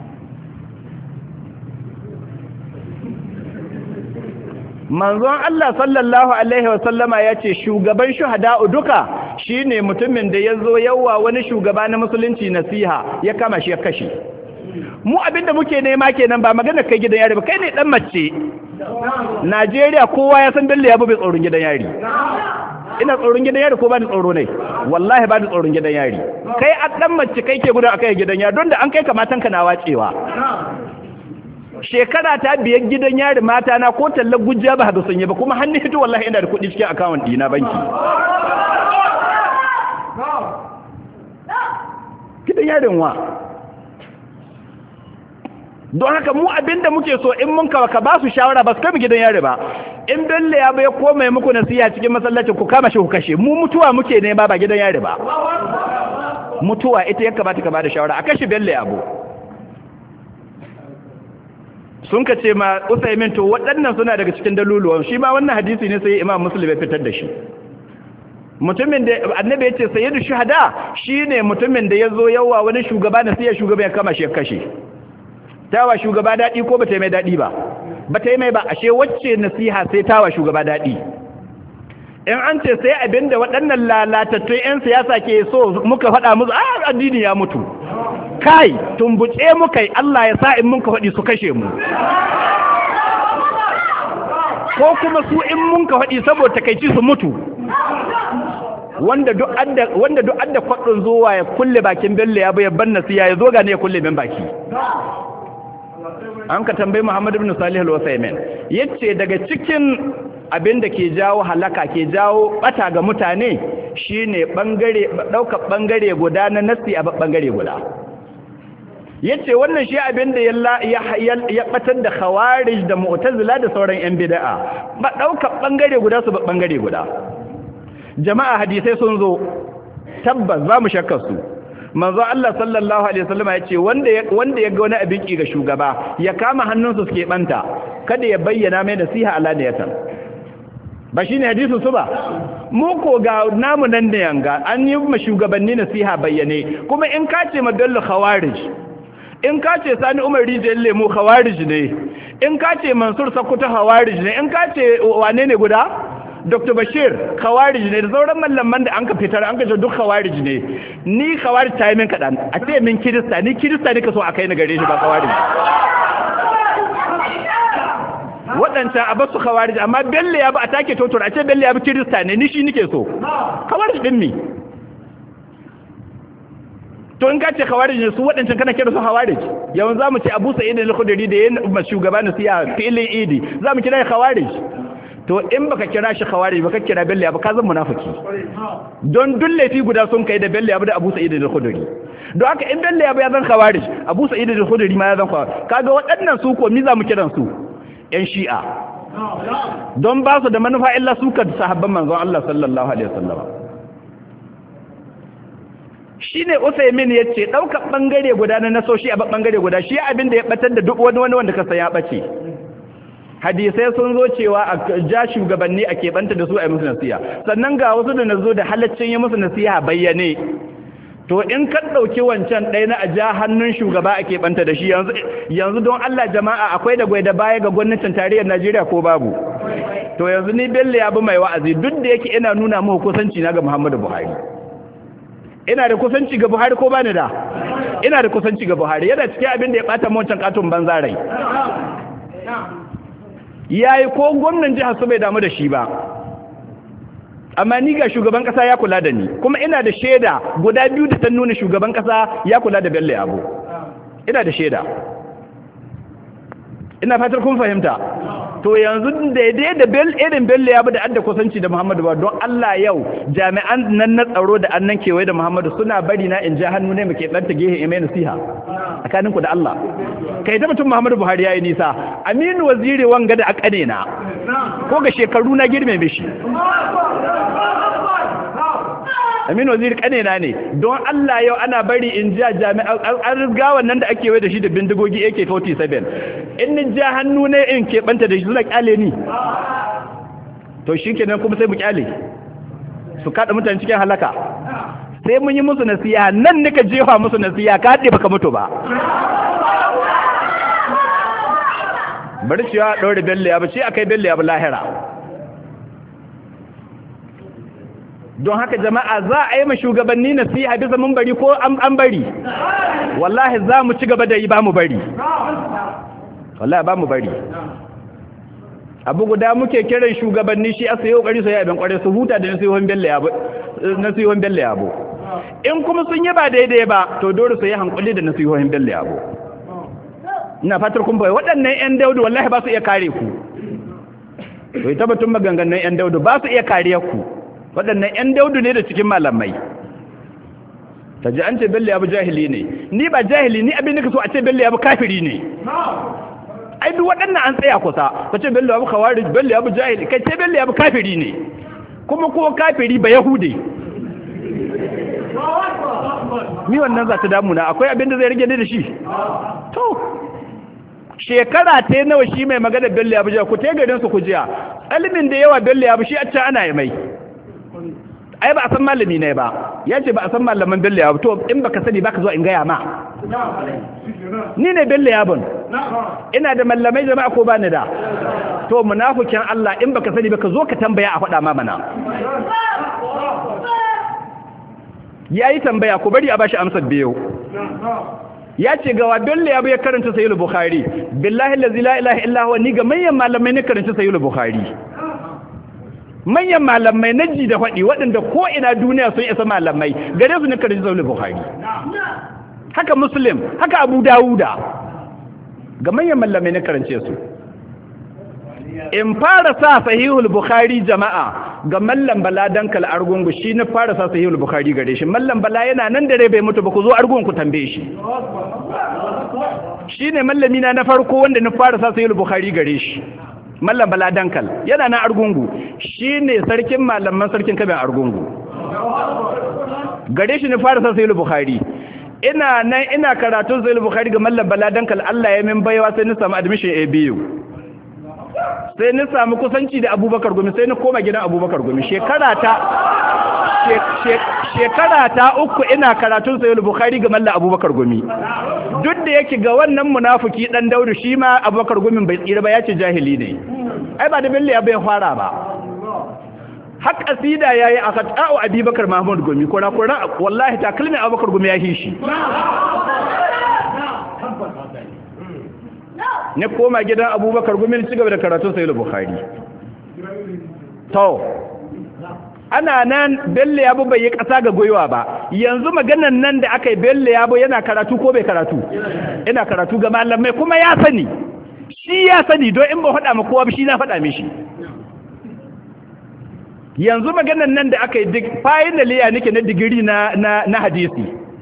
manzon Allah sallallahu alaihi wasallama yace shugaban shuhada duka shine mutumin da yazo yawa wani shugaba na musulunci nasiha ya kama shi ya kashe mu abinda muke nema kenan ba magana kai gidan yari ba kai ne dan mace Najeriya kowa ya san Bello ya bai tsoron gidan yari ina tsoron gidan yari ko ba ni tsoro ne wallahi ba ni tsoron gidan yari kai a dan mace kai ke gudu akai gidan yari don da an kai kamatan ka na wacewa shekara ta biyan gidan yari mata na ko tallar gujja ba da sanye ba kuma hannu hito wallahi ina da kuɗi cikin account dina banki gidan yarin wa don haka mu abinda muke so in mun kawa ka ba su shawara ba su kai gidan yare ba in Bello ya bai komai muku nasiha cikin masallacin ku kama shi ku kashe mu mutuwa muke ne ba ba gidan yare ba mutuwa ita ya kamata ka ba da shawara a kashe Bello ya bo sun ka ce ma Usaimin to waɗannan suna daga cikin daluluwan shi ma wannan hadisi ne sai Imam Muslim ya fitar da shi mutumin da annabi ya ce sayyidu shuhada shine mutumin da yazo yawa wani shugaba nasiha shugaba ya kama shi ya kashe tawa shugaba daɗi ko bata yi mai daɗi ba bata yi mai ba ashe wacce nasiha sai tawa shugaba daɗi in an ce sai abinda waɗannan lalatattun 'yan siyasa ke so muka faɗa musu a addini ya mutu kai tumbuce muka yi Allah ya sa in muka faɗi su kashe mu ko kuma su in muka faɗi saboda takaici su mutu wanda duk adda wanda duk adda kwaɗin zuwa ya kulle bakin Bello ya bai ban nasiha ya zo ga ne ya kulle min baki an ka tambayi Muhammad ibn Salih al-Wasaimin yace daga cikin abin da ke jawo halaka ke jawo bata ga mutane shine bangare daukar bangare guda na nasi a bangare guda yace wannan shi abin da ya ya batar da khawarij da mu'tazila da sauran yan bid'a ba dauka bangare guda su ba bangare guda. Jama'a hadisai sun zo tabbas ba mu shakkar su. Manzo Allah sallallahu alaihi wasallam yace wanda wanda ya ga wani abin ki ga shugaba ya kama hannunsa suke banta kada ya bayyana mai nasiha alaniyatan. Ba shine hadisin su ba mu ko ga namu nan da yanga an yi ma shugabanni nasiha bayyane kuma in ka ce madallu khawarij in ka ce Sani Umar Rijiyar Lemo Hawarij ne, in ka ce Mansur Sakuta Hawarij ne, in ka ce wane ne guda? Doctor Bashir Hawarij ne, da sauran mallaman da an ka fitar an ka ce duk Hawarij ne. Ni Hawarij ta yi min kaɗan, a ce min Kirista, ni Kirista ne ka so a kai na gare shi ba Hawarij. Waɗancan a basu Hawarij, amma Bello ya ba a take totor a ce Bello ya bi Kirista ne, ni shi nike so. Hawarij ɗin mi? To in ka ce khawarij ne su waɗancan kana kira su khawarij yawan zamu ce Abu Sa'id al-Khudri da yayin shugaba na siya filin idi zamu kira shi khawarij to in baka kira shi khawarij baka kira Bello ba ka zama munafiki don dullafi guda sun kai da Bello da Abu Sa'id al-Khudri don haka in Bello ya zan khawarij Abu Sa'id al-Khudri ma ya zan khawarij kaga waɗannan su ko mi zamu kiran su ƴan Shi'a don ba su da manufa illa su ka sahabban manzon Allah sallallahu alaihi wasallam. Shi ne Usaimin ya ce ɗaukar ɓangare guda na nasoshi a ɓangare guda shi abin da ya ɓatar da duk wani wani wanda ka san ya ɓace. Hadisai sun zo cewa a ja shugabanni a keɓanta da su a yi musu nasiha sannan ga wasu da na zo da halaccin yi musu nasiha bayyane. To in ka ɗauki wancan ɗaya na a ja hannun shugaba a keɓanta da shi yanzu don Allah jama'a akwai da gwaida baya ga gwamnatin tarayyar Najeriya ko babu. To yanzu ni Bello ya bi mai wa'azi duk da yake ina nuna muku kusanci na ga Muhammadu Buhari. Ina da kusanci ga Buhari ko bani da ina da kusanci ga Buhari yana cikin abin da ya bata wancan katon banza rai yayi ko gwamnatin jihar su bai damu da shi ba amma ni ga shugaban kasa ya kula da ni kuma ina da sheda guda biyu da ta nuna shugaban kasa ya kula da Bello Yabo ina da sheda ina fatar kun fahimta to yanzu daidai da bel irin Bello Yabo da adda kusanci da Muhammadu ba don Allah yau jami'an nan na tsaro da annan kewaye da Muhammadu suna bari na in ja hannu ne muke danta gehe imai nasiha tsakanin ku da Allah kai da mutum Muhammadu Buhari yayi nisa Aminu Waziri wanga da akane na ko ga shekaru na girme mishi Aminu Waziri kanena ne don Allah yau ana bari in ja jami'an an riga wannan da ake wai da shi da bindigogi A K forty-seven in ni ja hannu ne in keɓanta da shi suna kyale ni to shi kenan kuma sai mu kyale su kaɗa mutane cikin halaka sai mun yi musu nasiya nan nika jefa musu nasiya ka haɗe baka mutu ba bari cewa ɗaure Bello ya ba ce akai Bello ya ba lahira don haka jama'a za a yi ma shugabanni nasiha bisa mun bari ko an bari wallahi za mu ci gaba da yi ba mu bari wallahi ba mu bari abu guda muke kiran shugabanni shi asa yau kari su yi abin kware su huta da nasihon Bello Yabo nasihon Bello Yabo in kuma sun yi ba daidai ba to dole su yi hankuli da nasihon Bello Yabo ina fatar kun bai waɗannan ƴan daudu wallahi ba su iya kare ku to ita batun maganganun ƴan daudu ba su iya kare ku waɗannan ƴan daudu ne da cikin malamai ta ji an ce Bello Yabo jahili ne ni ba jahili ni abin da ka so a ce Bello Yabo kafiri ne ai duk waɗannan an tsaya kusa ka ce Bello Yabo khawarij Bello Yabo jahili kai ce Bello Yabo kafiri ne kuma ko kafiri ba yahudi ni wannan za ta damu na akwai abin da zai rage ni da shi to shekara ta nawa shi mai magana Bello Yabo jahili ku te garin su ku jiya alimin da yawa Bello Yabo shi a can ana yi mai ai ba a san malami ne ba ya ce ba a san malaman Bello Yabo to in baka sani baka zo in gaya ma ni ne Bello Yabon ina da mallamai jama'a ko bani da to munafikin Allah in baka sani baka zo ka tambaya a faɗa ma mana yayi tambaya ku bari a bashi amsar biyo ya ce ga wa Bello Yabo ya karanta Sahih Bukhari billahi allazi la ilaha illa huwa ni ga manyan malamai ne karanta Sahih Bukhari manyan malamai na ji da faɗi waɗanda ko ina duniya sun isa malamai gare su ne karanta Sahih Bukhari haka Muslim haka Abu Dawuda ga manyan malamai na karance su in fara sa sahihul bukhari jama'a ga mallam bala dankal argungu shi na fara sa sahihul bukhari gare shi mallam bala yana nan dare bai mutu ba ku zo argungu ku tambaye shi shine mallami na na farko wanda na fara sa sahihul bukhari gare shi mallam bala dankal yana na argungu shine sarkin malaman sarkin kabin argungu gare shi na fara sa sahihul bukhari ina nan ina karatun sahihul bukhari ga mallam bala dankal Allah ya min baiwa sai ni samu admission A B U sai ni samu kusanci da Abubakar Gumi sai ni koma gidan Abubakar Gumi shekara ta shekara ta uku ina karatun sahihul bukhari ga mallam Abubakar Gumi duk da yake ga wannan munafiki dan Daudu shi ma Abubakar Gumi bai tsira ba yace jahili ne ai ba da billa ya bai fara ba hak asida yayi a kata'u Abubakar Mahmud Gumi kora kora wallahi takalmin Abubakar Gumi ya hishi ne koma gidan Abubakar Gumi ci gaba da karatun sahihul bukhari to ana nan Bello Yabo bai yi kasa ga goyiwa ba yanzu maganan nan da aka yi Bello Yabo yana karatu ko bai karatu ina karatu ga malamai kuma ya sani shi ya sani don in ba faɗa ma kowa ba shi na faɗa mishi yanzu maganan nan da aka yi final year nake na digiri na na, na hadisi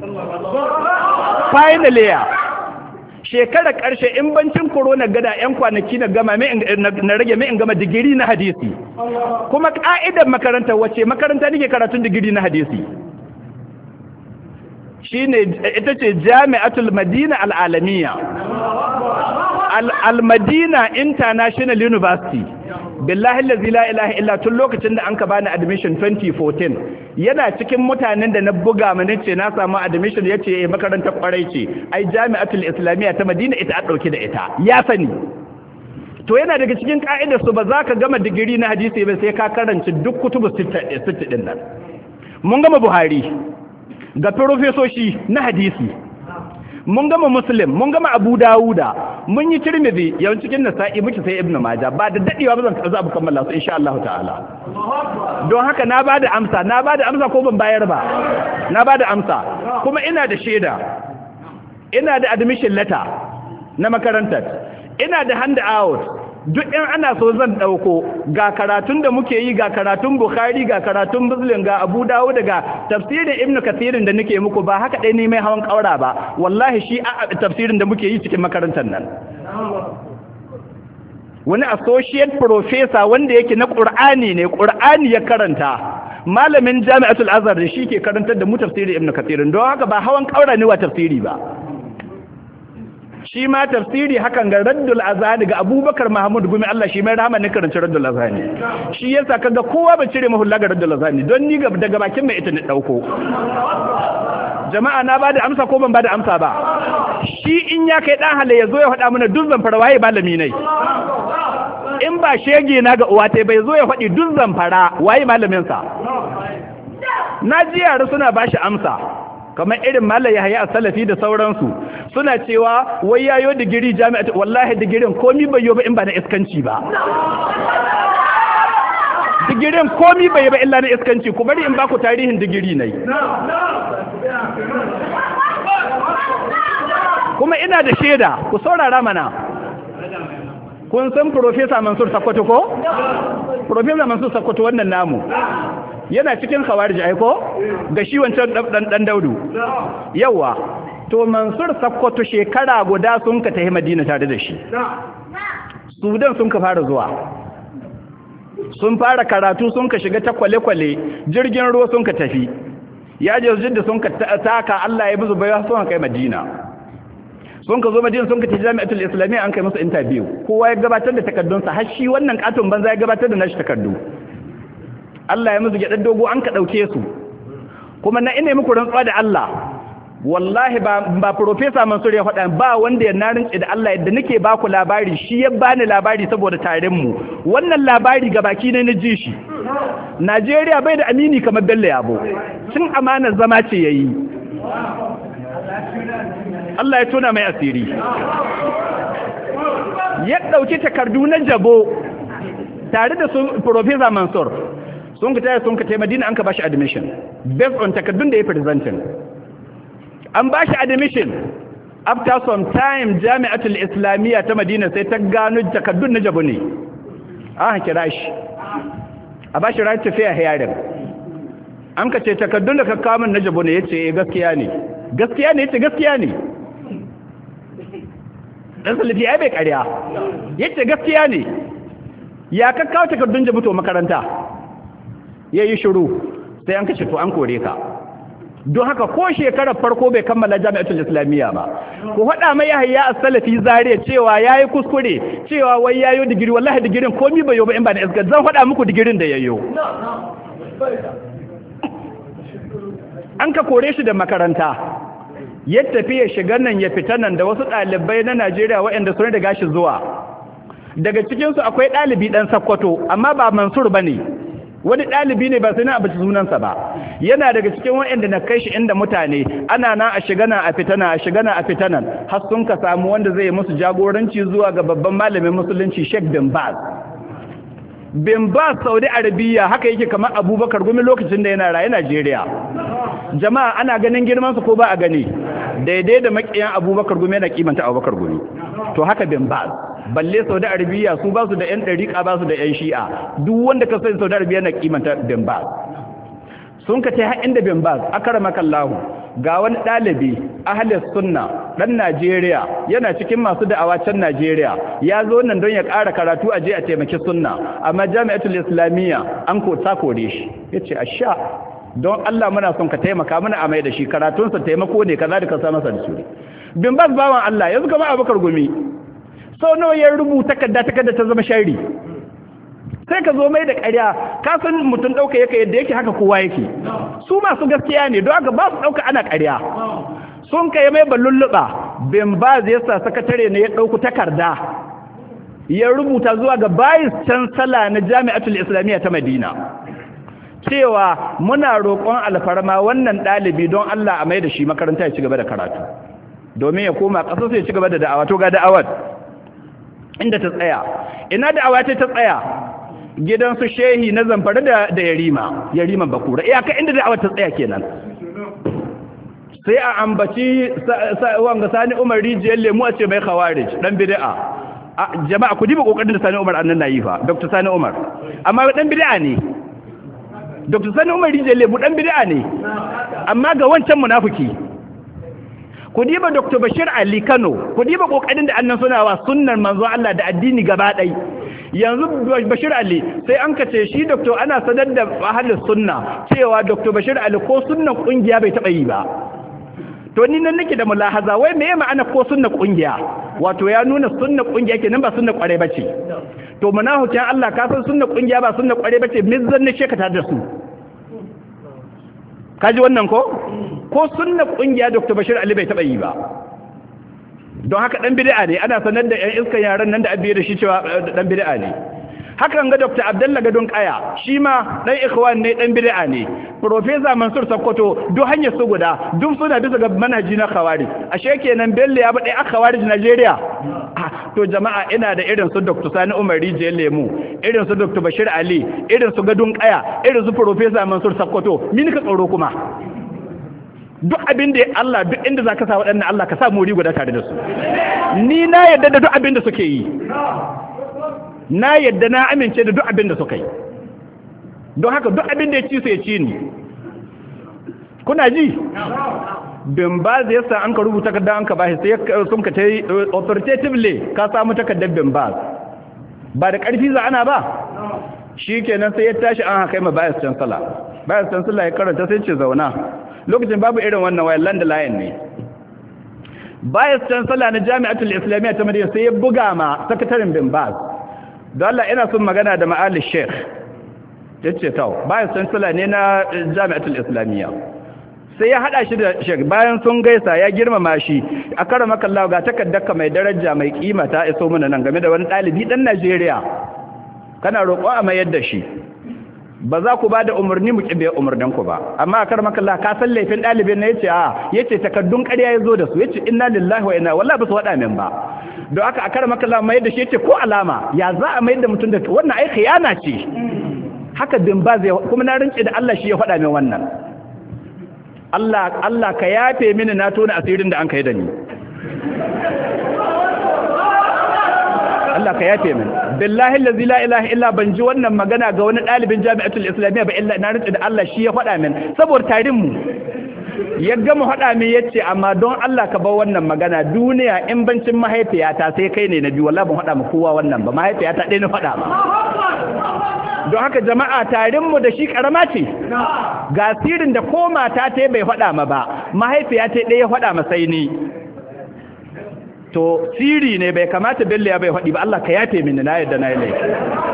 final year shekara karshe in bancin corona gada yan kwanaki na gama mai na rage mai in gama digiri na hadisi kuma ka'idar makaranta wace makaranta nake karatun digiri na hadisi shine ita ce Jami'atul Madina Al-Alamiyya Al-Madina International University billahi allazi la ilaha illa tun lokacin da an ka bani admission twenty fourteen yana cikin mutanen da na buga mana ce na samu admission yace eh makarantar kwarai ce ai Jami'atul Islamiyya ta Madina ita a dauke da ita ya sani to yana daga cikin ka'idar su ba za ka gama digiri na hadisi ba sai ka karanci duk kutubu sitta din nan mun gama Buhari ga profesoshi na hadisi mun gama Muslim mun gama Abu Dawuda mun yi Tirmidhi yawan cikin Nasa'i muke sai Ibn Majah ba da dadewa ba zan kaza abu kammala su insha Allah ta'ala don haka na bada amsa na bada amsa ko ban bayar ba na bada amsa kuma ina da shaida ina da admission letter na makarantar ina da hand out duk in ana so zan dauko ga karatun da muke yi ga karatun Bukhari ga karatun Muslim ga Abu Dawud ga tafsirin Ibn Kathir da nake muku ba haka dai ne mai hawan kaura ba wallahi shi a tafsirin da muke yi cikin makarantar nan wani associate professor wanda yake na Qur'ani ne Qur'ani ya karanta malamin Jami'atul Azhar da shi ke karantar da mu tafsirin Ibn Kathir don haka ba hawan kaura ne wa tafsiri ba shi ma tafsiri hakan ga Raddul Azhani ga Abubakar Mahmud Gumi Allah shi mai rahama ne karanta Raddul Azhani shi yasa kaga kowa ba cire mahulla ga Raddul Azhani don ni ga daga bakin mai ita ne dauko jama'a na bada amsa ko ban bada amsa ba shi in ya kai dan halaye yazo ya faɗa mana duzan fara waye malami ne in ba shege na ga uwa tai bai zo ya faɗi duzan fara waye malamin sa na ji yara suna bashi amsa kamar irin Malam Yahya as-Salafi da sauransu suna cewa wai yayo digiri jami'at wallahi digirin komi bai yo ba in ba na iskanci ba digirin komi bai ba illa na iskanci ku bari in ba ku tarihin digiri nai kuma ina da shaida ku saurara mana kun san Professor Mansur Sakkwato ko Professor Mansur Sakkwato wannan namu yana cikin khawarij ai ko ga shi wancan dan dan Daudu yawa to Mansur Sakkwato shekara guda sun ka tafi Madina tare da shi Sudan sun ka fara zuwa sun fara karatu sun ka shiga ta kwale-kwale jirgin ruwa sun ka tafi ya je Jidda sun ka taka Allah ya buzu bayan sun kai Madina sun ka zo Madina sun ka tafi Jami'atul Islamiyya an kai musu interview kowa ya gabatar da takaddunsa har shi wannan katon banza ya gabatar da nashi takaddu Allah ya musu gyaɗar dogo an ka ɗauke su kuma na ina muku rantsuwa da Allah wallahi ba ba Professor Mansur ya faɗa ba wanda ya na rinci da Allah yadda nake ba ku labari shi ya bani labari saboda tarin mu wannan labari ga baki ne na ji shi Najeriya bai da amini kamar Bello Yabo cin amanar zama ce yayi Allah ya tona mai asiri ya ɗauki takardu na jabo tare da su Professor Mansur sun ka taya sun ka taya Madina an ka bashi admission based on takardun da ya presenting an bashi admission after some time Jami'atul Islamiyya ta Madina sai ta gano takardun na jabu ne an kira shi a bashi ran tafiya hiyarin an ka ce takardun da ka kawo min na jabo ne yace eh gaskiya ne gaskiya ne yace gaskiya ne dan salafi ai bai ƙarya yace gaskiya ne ya ka kawo takardun jabo to makaranta yayi shiru sai an kace to an kore ka don haka ko shekarar farko bai kammala jami'atul islamiyya ba ku faɗa mai Yahya as-Salafi Zaria cewa yayi kuskure cewa wai yayo digiri wallahi digirin komai bai yo ba in ba da iska zan faɗa muku digirin da yayyo an ka kore shi da makaranta ya tafi ya shiga nan ya fita nan da wasu ɗalibai na Najeriya waɗanda sun riga shi zuwa daga cikin su akwai ɗalibi dan Sokoto amma ba Mansur bane wani ɗalibi ne ba sai na abuci sunansa ba yana daga cikin waɗanda na kai shi inda mutane ana na a shiga na a fitana a shiga na a fitanan har sun ka samu wanda zai musu jagoranci zuwa ga babban malamin musulunci Sheikh bin Baz bin Baz Saudi Arabia haka yake kamar Abubakar Gumi lokacin da yana raye Najeriya jama'a ana ganin girman su ko ba a gani daidai da makiyan Abubakar Gumi yana kimanta Abubakar Gumi to haka bin Baz balle Saudi Arabia su ba su da ƴan dariƙa ba su da ƴan Shi'a duk wanda ka sani Saudi Arabia na kimanta bin Baz sun ka tai har inda bin Baz akramaka Allah ga wani ɗalibi ahlus sunna dan Najeriya yana cikin masu da'awa can Najeriya ya zo nan don ya ƙara karatu aje a taimaki sunna amma Jami'atul Islamiyya an ko ta kore shi yace asha don Allah muna son ka taimaka mana a mai da shi karatunsa taimako ne kaza da ka sa masa da su bin Baz bawan Allah yanzu kamar Abubakar Gumi sau nawa ya rubuta takarda takarda ta zama shari sai ka zo mai da ƙarya ka san mutum ɗauka yake yadda yake haka kowa yake su masu gaskiya ne don haka ba su ɗauka ana ƙarya sun kai mai ballulluɓa bin Baz ya sa sakatare ne ya ɗauku takarda ya rubuta zuwa ga vice chancellor na Jami'atul Islamiyya ta Madina cewa muna roƙon alfarma wannan ɗalibi don Allah a mai da shi makaranta ya ci gaba da karatu domin ya koma ƙasa sai ya ci gaba da da'awa to ga da'awar inda ta tsaya ina da'awa ce ta tsaya gidan su shehi na Zamfara da da Yarima Yariman Bakura iyaka inda da'awa ta tsaya kenan sai a ambaci wanga Sani Umar rijiyar lemu a ce mai khawarij dan bid'a jama'a ku diba kokarin da Sani Umar annan nayi fa Dr. Sani Umar amma dan bid'a ne Dr. Sani Umar rijiyar lemu dan bid'a ne amma ga wancan munafiki ku diba Dr. Bashir Ali Kano ku diba kokarin da annan suna wa sunnar manzo Allah da addini gaba dai yanzu Bashir Ali sai an kace shi doctor ana sadar da ahlus sunna cewa Dr. Bashir Ali ko sunnan kungiya bai taba yi ba to ni nan nake da mulahaza wai meye ma'ana ko sunna kungiya wato ya nuna sunna kungiya kenan ba sunna kware bace to munafikin Allah ka san sunna kungiya ba sunna kware bace mizzan ne shekata da su kaji wannan ko ko sunna kungiya Dr. Bashir Ali bai taba yi ba don haka dan bid'a ne ana sanar da ƴan iskan yaran nan da abiye da shi cewa dan bid'a ne hakan ga Dr. Abdullah Gadon Kaya shi ma dan ikhwan ne dan bid'a ne Professor Mansur Sakkwato duk hanyar su guda duk suna bisa ga manhaji na khawarij ashe kenan Bello ya bade aka khawarij Najeriya to jama'a ina da irin su Dr. Sani Umar Rijiyar Lemu irin su Dr. Bashir Ali irin su Gadon Kaya irin su Professor Mansur Sakkwato min ka tsoro kuma duk abin da Allah duk inda za ka sa waɗannan Allah ka sa muri guda tare da su ni na yadda da duk abin da suke yi na yadda na amince da duk abin da suka yi don haka duk abin da ya ci su ya ci ni kuna ji bin Baz ya sa an ka rubuta takarda an ka bashi sai sun ka tai authoritatively ka samu takardar bin Baz ba da ƙarfi za ana ba shikenan sai ya tashi an haka mai vice chancellor vice chancellor ya karanta sai ce zauna lokacin babu irin wannan wayar land line ne vice chancellor na Jami'atul Islamiyya ta Madina sai ya buga ma sakataren bin Baz don Allah ina son magana da ma'ali Sheikh yace taw vice chancellor ne na Jami'atul Islamiyya sai ya hada shi da Sheikh bayan sun gaisa ya girmama shi a karamaka Allah ga takaddaka mai daraja mai kima ta iso mana nan game da wani dalibi dan Najeriya kana roƙo a mayar da shi ba za ku ba da umarni mu kibe umarnin ku ba amma a karamaka Allah ka san laifin dalibin ne yace a yace takaddun ƙarya yazo da su yace inna lillahi wa inna wallahi ba su wada min ba don haka a karamaka Allah mayar da shi yace ko alama ya za a mayar da mutum da wannan ai khiyana ce haka bin ba zai kuma na rinke da Allah shi ya faɗa min wannan Allah Allah ka yafe mini na tona asirin da an kai da ni Allah ka yafe min billahi allazi la ilaha illa ban ji wannan magana ga wani dalibin jami'atul islamiyya ba illa na rantsa da Allah shi ya faɗa min saboda tarin mu ya gama faɗa min yace amma don Allah ka bar wannan magana duniya in bancin mahaifiyata sai kai ne na biyu wallahi ban faɗa ma kowa wannan ba mahaifiyata dai na faɗa ma don haka jama'a tarin mu da shi karama ce ga sirrin da ko mata ta bai faɗa ma ba mahaifiyata dai ya faɗa ma sai ni to siri ne bai kamata Bello ya bai faɗi ba Allah ka yafe mini na yadda na yi laifi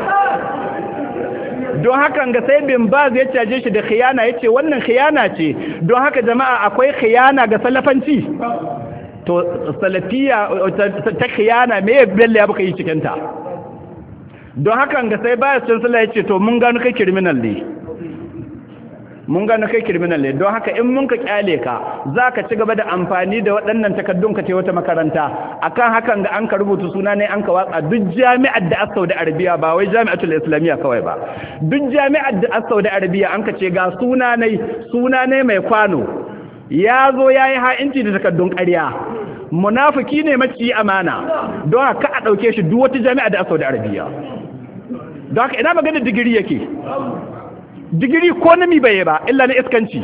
don hakan ga sai bin Baz ya caje shi da khiyana yace wannan khiyana ce don haka jama'a akwai khiyana ga salafanci to salafiya ta khiyana me Bello ya baka yi cikin ta don hakan ga sai Baz sun sallah yace to mun gano kai criminal ne mun gano kai criminal ne don haka in mun ka kyale ka zaka ci gaba da amfani da waɗannan takaddun ka ce wata makaranta akan hakan ga an ka rubuta suna ne an ka watsa duk jami'ar da Saudi Arabia ba wai jami'atul islamiyya kawai ba duk jami'ar da Saudi Arabia an ka ce ga suna ne suna ne mai kwano ya zo yayi ha'inci da takaddun ƙarya munafiki ne maci amana don haka a dauke shi duk wata jami'a da Saudi Arabia don haka ina magana digiri yake digiri ko nami bai ba illa na iskanci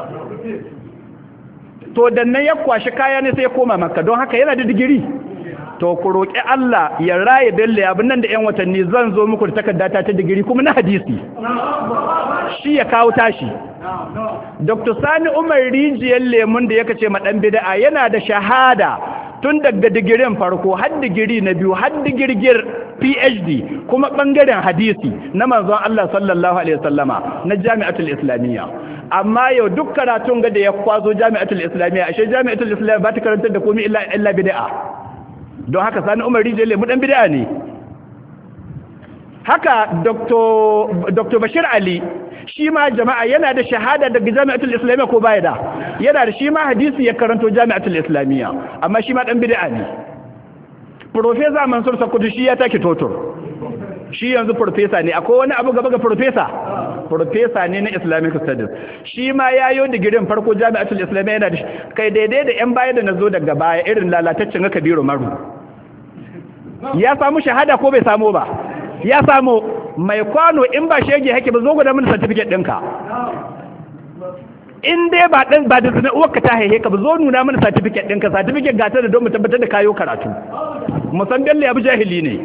to dan nan ya kwashi kaya ne sai ya koma Makka don haka yana da digiri to ku roki Allah ya raye Bello abin nan da ƴan watanni zan zo muku da takaddata ta digiri kuma na hadisi shi ya kawo tashi Dr. Sani Umar Rijiyar Lemun da yake ce ma dan bid'a yana da shahada tun daga digirin farko har digiri na biyu har digirgir P H D kuma bangaren hadisi na manzon Allah sallallahu alaihi wasallama na Jami'atul Islamiyya amma yau duk karatun ga da ya kwazo Jami'atul Islamiyya ashe Jami'atul Islamiyya ba ta karantar da komai illa illa bid'a don haka Sani Umar Rijiyar Lemun dan bid'a ne haka Dr. Dr. Bashir Ali shi ma jama'a yana da shahada daga Jami'atul Islamiyya ko baya da yana da shi ma hadisi ya karanto Jami'atul Islamiyya amma shi ma dan bid'a ne Professor Mansur Sakutu shi ya take totor shi yanzu professor ne akwai wani abu gaba ga professor professor ne na Islamic Studies shi ma yayo digirin farko Jami'atul Islamiyya yana da kai daidai da yan baya da nazo daga baya irin lalataccen Kabiru Maru ya samu shahada ko bai samu ba ya samu mai kwano in ba shege hake ba zo guda mini certificate ɗinka in dai ba ɗan ba da zina uwarka ta haihe ka ba zo nuna mini certificate ɗinka certificate gata da don mu tabbatar da kayo karatu musan Bello ya bi jahili ne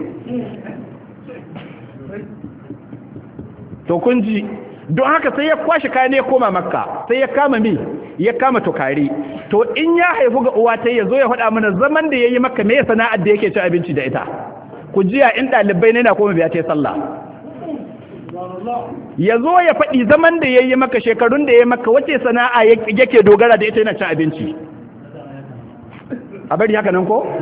to kun ji don haka sai ya kwashi kaya ne ya koma Makka sai ya kama mi ya kama tukari to in ya haifu ga uwa ta ya zo ya faɗa mana zaman da ya yi Makka me sana'ar da yake cin abinci da ita ku jiya in ɗalibai ne na koma biya ta sallah ya zo ya faɗi zaman da ya yi maka shekarun da ya yi maka wace sana'a yake dogara da ita yana cin abinci a bari haka nan ko?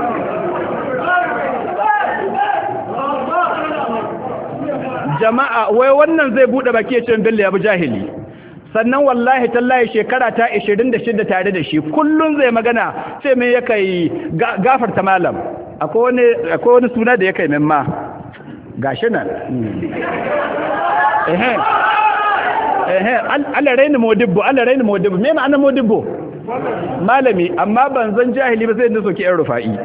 jama'a wai wannan zai buɗe baki ya ce Bello ya bi jahili sannan wallahi tallahi shekara ta ashirin da shida tare da shi kullum zai magana sai mai ya kai gafarta malam akwai wani suna da ya kai min ma gashi nan ehe ehe Allah raini modibbo Allah raini modibbo me ma'ana modibbo malami amma ban zan jahili ba sai da soke yan rufa'i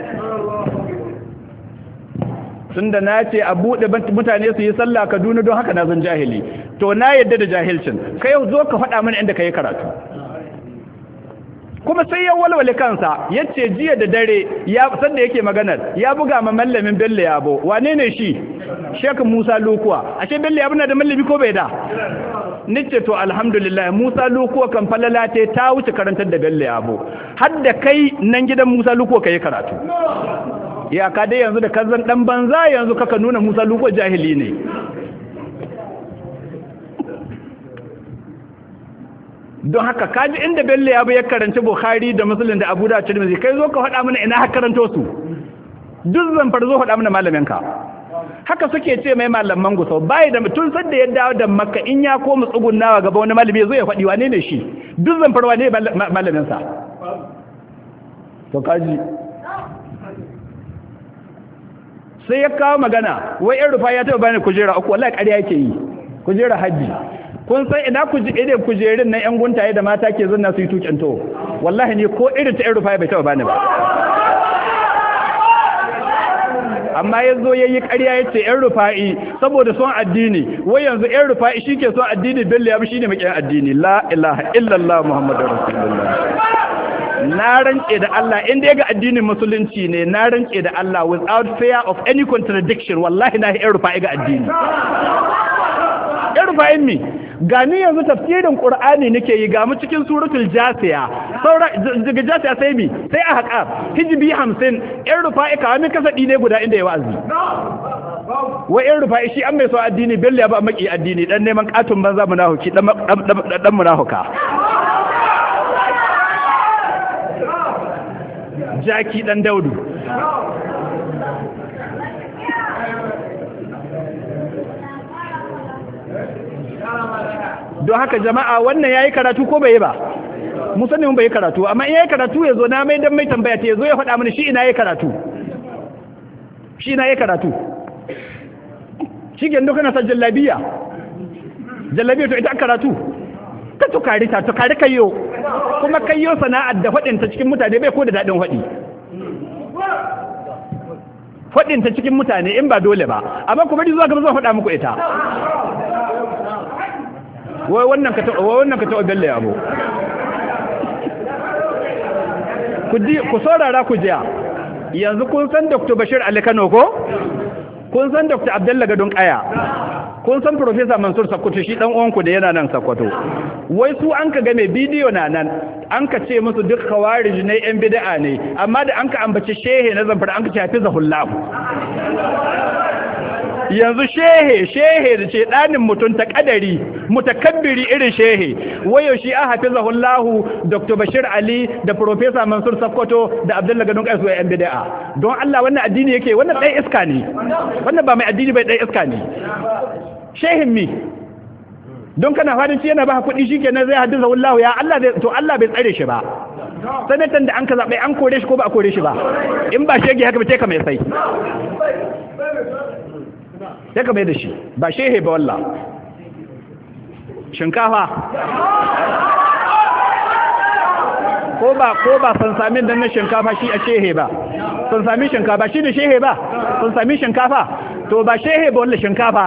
tunda na ce a buɗe mutane su yi sallah Kaduna don haka na zan jahili to na yadda da jahilcin kai zo ka faɗa mana inda ka yi karatu kuma sai ya walwale kansa yace jiya da dare ya sanda yake maganar ya buga ma mallamin Bello Yabo wane ne shi Sheikh Musa Lukuwa ashe Bello Yabo na da mallami ko bai da nace to alhamdulillah Musa Lukuwa kan falalate ta wuce karantar da Bello Yabo har da kai nan gidan Musa Lukuwa kai karatu ya ka dai yanzu da kazan dan banza yanzu kaka nuna Musa Lukuwa jahili ne don haka kaji inda Bello ya bi ya karanci Bukhari da Muslim da Abu Dawud da Tirmidhi kai zo ka faɗa mana ina haka karanto su duk zan far zo faɗa mana malamin ka haka suke ce mai malaman guso bai da mutun sadda ya dawo da Makka in ya koma tsugunnawa gaba wani malami zo ya faɗi wane ne shi duk zan far wane malamin sa to kaji sai ya kawo magana wai in rufa ya taba bani kujera uku wallahi ƙarya yake yi kujera haji kun san ina ku ji irin kujerin nan yan guntaye da mata ke zanna su yi tukin to wallahi ne ko irin ta irin rufa bai taba bani ba amma yazo yayi ƙarya yace ƴan rufa'i saboda son addini wai yanzu ƴan rufa'i shike son addini Bello ya bi shine makiyan addini la ilaha illallah muhammadur rasulullah na rance da Allah in dai ga addinin musulunci ne na rance da Allah without fear of any contradiction wallahi na ƴan rufa'i ga addini ƴan rufa'in mi gani yanzu tafsirin Qur'ani nake yi ga mu cikin suratul Jasiya saura daga Jasiya sai mi sai a haƙa hijbi hamsin ƴan rufa'i ka min kasadi ne guda inda ya wa'azi wai ƴan rufa'i shi an mai so addini Bello ya ba maki addini dan neman katun banza munafiki dan dan munafuka jaki dan Daudu don haka jama'a wannan yayi karatu ko bai yi ba mu sani mun bai karatu amma in yayi karatu yazo na mai dan mai tambaya ta yazo ya faɗa mini shi ina yayi karatu shi ina yayi karatu shi gen duka na jallabiya jallabiya to ita karatu ka tukari ta tukari kayyo kuma kayyo sana'ar da faɗin ta cikin mutane bai ko da dadin faɗi faɗin ta cikin mutane in ba dole ba amma kuma bari zuwa ga zan faɗa muku ita wai wannan ka taɓa wannan ka taɓa Bello yabo ku di ku saurara ku jiya yanzu kun san Doctor Bashir Ali Kano ko kun san Doctor Abdullah Gadon Kaya kun san Professor Mansur Sakkwato shi dan uwanku da yana nan Sakkwato wai su an ka ga mai bidiyo na nan an ka ce musu duk khawarij ne yan bid'a ne amma da an ka ambaci shehe na Zamfara an ka ce hafizahullah yanzu shehe shehe da ce ɗanin mutum ta ƙadari mutakabbiri irin shehe wayo shi an hafizahullahu Doctor Bashir Ali da Professor Mansur Sakkwato da Abdullah Gadon Kaisu ya yan bid'a don Allah wannan addini yake wannan ɗan iska ne wannan ba mai addini bai ɗan iska ne shehin mi don kana fadin ci yana ba kuɗi shikenan zai hafizahullahu ya Allah to Allah bai tsare shi ba sanatan da an ka zaɓe an kore shi ko ba a kore shi ba in ba shege haka ba ce ka mai sai sai ka mai da shi ba shehe ba wallah shinkafa ko ba ko ba san samin dan na shinkafa shi a shehe ba san sami shinkafa shi ne shehe ba san sami shinkafa to ba shehe ba wallah shinkafa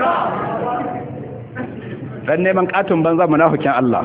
dan neman katun banza munafikin Allah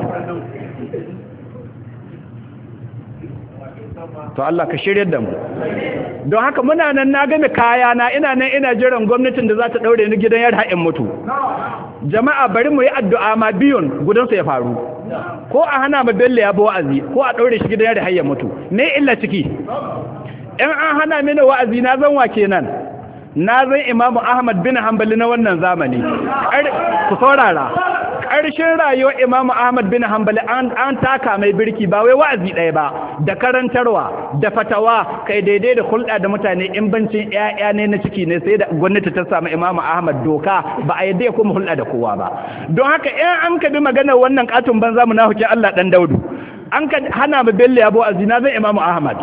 to Allah ka shirye da mu don haka muna nan na game kaya na ina nan ina jiran gwamnatin da za ta daure ni gidan yar ha'in mutu jama'a bari mu yi addu'a ma biyun gudansu ya faru ko a hana ma Bello ya ba wa'azi ko a daure shi gidan yar ha'in mutu me illa ciki in an hana mini wa'azi na zan wa kenan na zan Imam Ahmad bin Hanbali na wannan zamani ku saurara ƙarshen rayuwar Imam Ahmad bin Hanbali an taka mai birki ba wai wa'azi ɗaya ba da karantarwa da fatawa kai daidai da hulɗa da mutane in bancin ƴaƴa ne na ciki ne sai da gwamnati ta samu Imam Ahmad doka ba a yadda ya kuma hulɗa da kowa ba don haka in an ka bi maganar wannan katun banza mu na hukin Allah dan Daudu an ka hana mu Bello yabo azina zai Imam Ahmad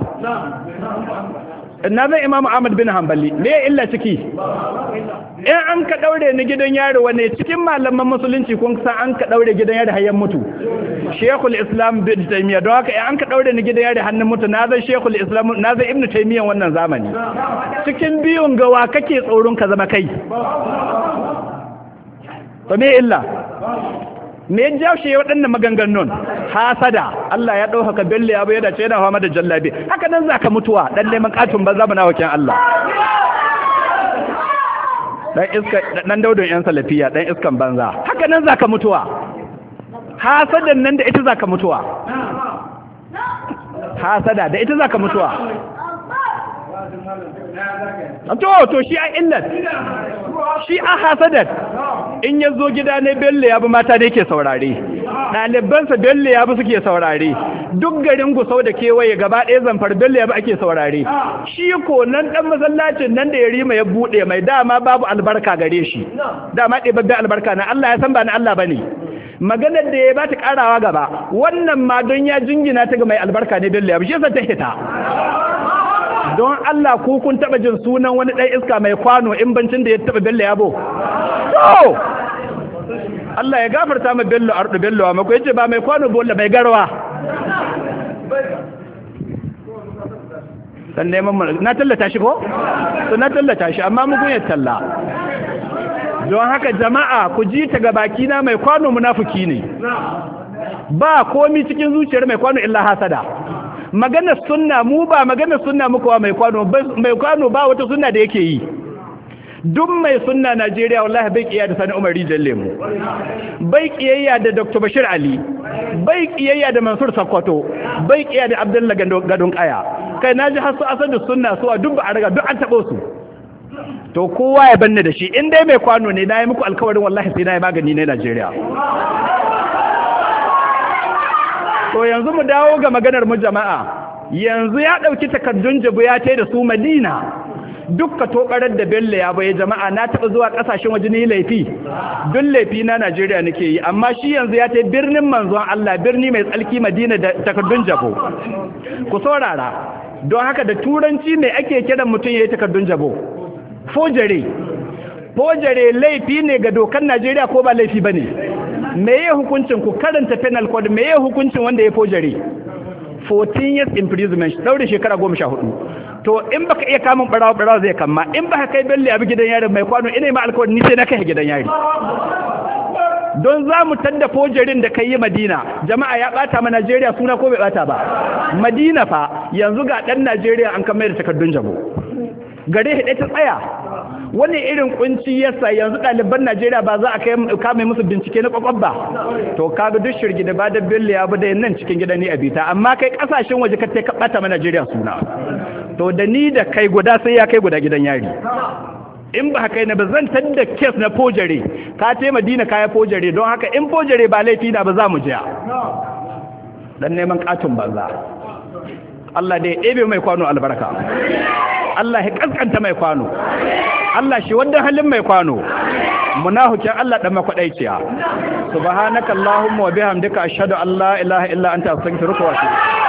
na zai Imam Ahmad bin Hanbali me illa ciki in an ka daure ni gidan yaro wane cikin malaman musulunci kun san an ka daure gidan yaro hayyan mutu Sheikhul Islam bin Taymiyyah don haka in an ka daure ni gidan yaro hannun mutu na zai Sheikhul Islam na zai Ibn Taymiyyah wannan zamani cikin biyun gawa kake tsoron ka zama kai to me illa me ya jaushe waɗannan maganganun hasada Allah ya ɗaukaka Bello ya bayar da ce yana fama da jallabi haka nan zaka mutuwa dan neman katun banza mu na wakin Allah dan iska dan Daudon yan salafiya dan iskan banza haka nan zaka mutuwa hasadan nan da ita zaka mutuwa hasada da ita zaka mutuwa to to shi a illat shi a hasadat in ya zo gida ne Bello ya bi mata da yake saurare ɗalibansa Bello ya bi suke saurare duk garin Gusau da kewaye gaba ɗaya Zamfar Bello ya bi ake saurare shi ko nan ɗan masallacin nan da ya rima ya buɗe mai dama babu albarka gare shi dama ɗebabben albarka na Allah ya san ba na Allah ba ne maganar da ya ba ta ƙarawa gaba wannan ma don ya jingina ta ga mai albarka ne Bello ya bi shi yasa ta hita don Allah ku kun taba jin sunan wani ɗan iska mai kwano in bancin da ya taba Bello yabo to Allah ya gafarta ma Bello ardu Bello amma ko yace ba mai kwano bolla mai garwa dan neman na tallata shi ko to na tallata shi amma mugun ya talla don haka jama'a ku ji ta ga baki na mai kwano munafiki ne ba komi cikin zuciyar mai kwano illa hasada maganar sunna mu ba maganar sunna muka wa mai kwano mai kwano ba wata sunna da yake yi duk mai sunna Najeriya wallahi bai kiyaya da Sani Umar Rijal Lemu bai kiyaya da Doctor Bashir Ali bai kiyaya da Mansur Sakkwato bai kiyaya da Abdullah Gadon Kaya kai naji har su asadu sunna su a duk ba a riga duk an tabo su to kowa ya banne da shi in dai mai kwano ne nayi muku alkawarin wallahi sai nayi magani ne Najeriya to yanzu mu dawo ga maganar mu jama'a yanzu ya dauki takaddun jabu ya tai da su Madina dukka tobarar da Bello ya bai jama'a na taba zuwa kasashen waje ne laifi duk laifi na Najeriya nake yi amma shi yanzu ya tai birnin manzon Allah birni mai tsalki Madina da takaddun jabo ku saurara don haka da turanci ne ake kiran mutum yayi takaddun jabo fojare fojare laifi ne ga dokar Najeriya ko ba laifi bane meye hukuncin ku karanta penal code meye hukuncin wanda ya fojare fourteen years imprisonment daure shekara goma sha hudu to in baka iya kamun barawa barawa zai kama in baka kai belle abi gidan yari mai kwano ina ma alkawari ni sai na kai gidan yari don za mu tadda fojarin da kai Madina jama'a ya bata ma Najeriya suna ko bai bata ba Madina fa yanzu ga dan Najeriya an kamar da takardun jabo gare hade ta tsaya wani irin kunci yasa yanzu ɗaliban Najeriya ba za a kai kame musu bincike na kwakwab ba to kaga duk shirgi da ba da bille ya bude nan cikin gidan ni abita amma kai kasashen waje ka tai ka bata ma Najeriya suna to da ni da kai guda sai ya kai guda gidan yari in ba haka ne ba zan tadda kes na fojare ka tai Madina kaya fojare don haka in fojare ba laifi na ba za mu jiya dan neman katun banza Allah da ya ɗebe mai kwano albarka Allah ya kaskanta mai kwano Allah shi wanda halin mai kwano munafikin Allah dan makwaɗaiciya subhanakallahumma wa bihamdika ashhadu an la ilaha illa anta astaghfiruka wa atubu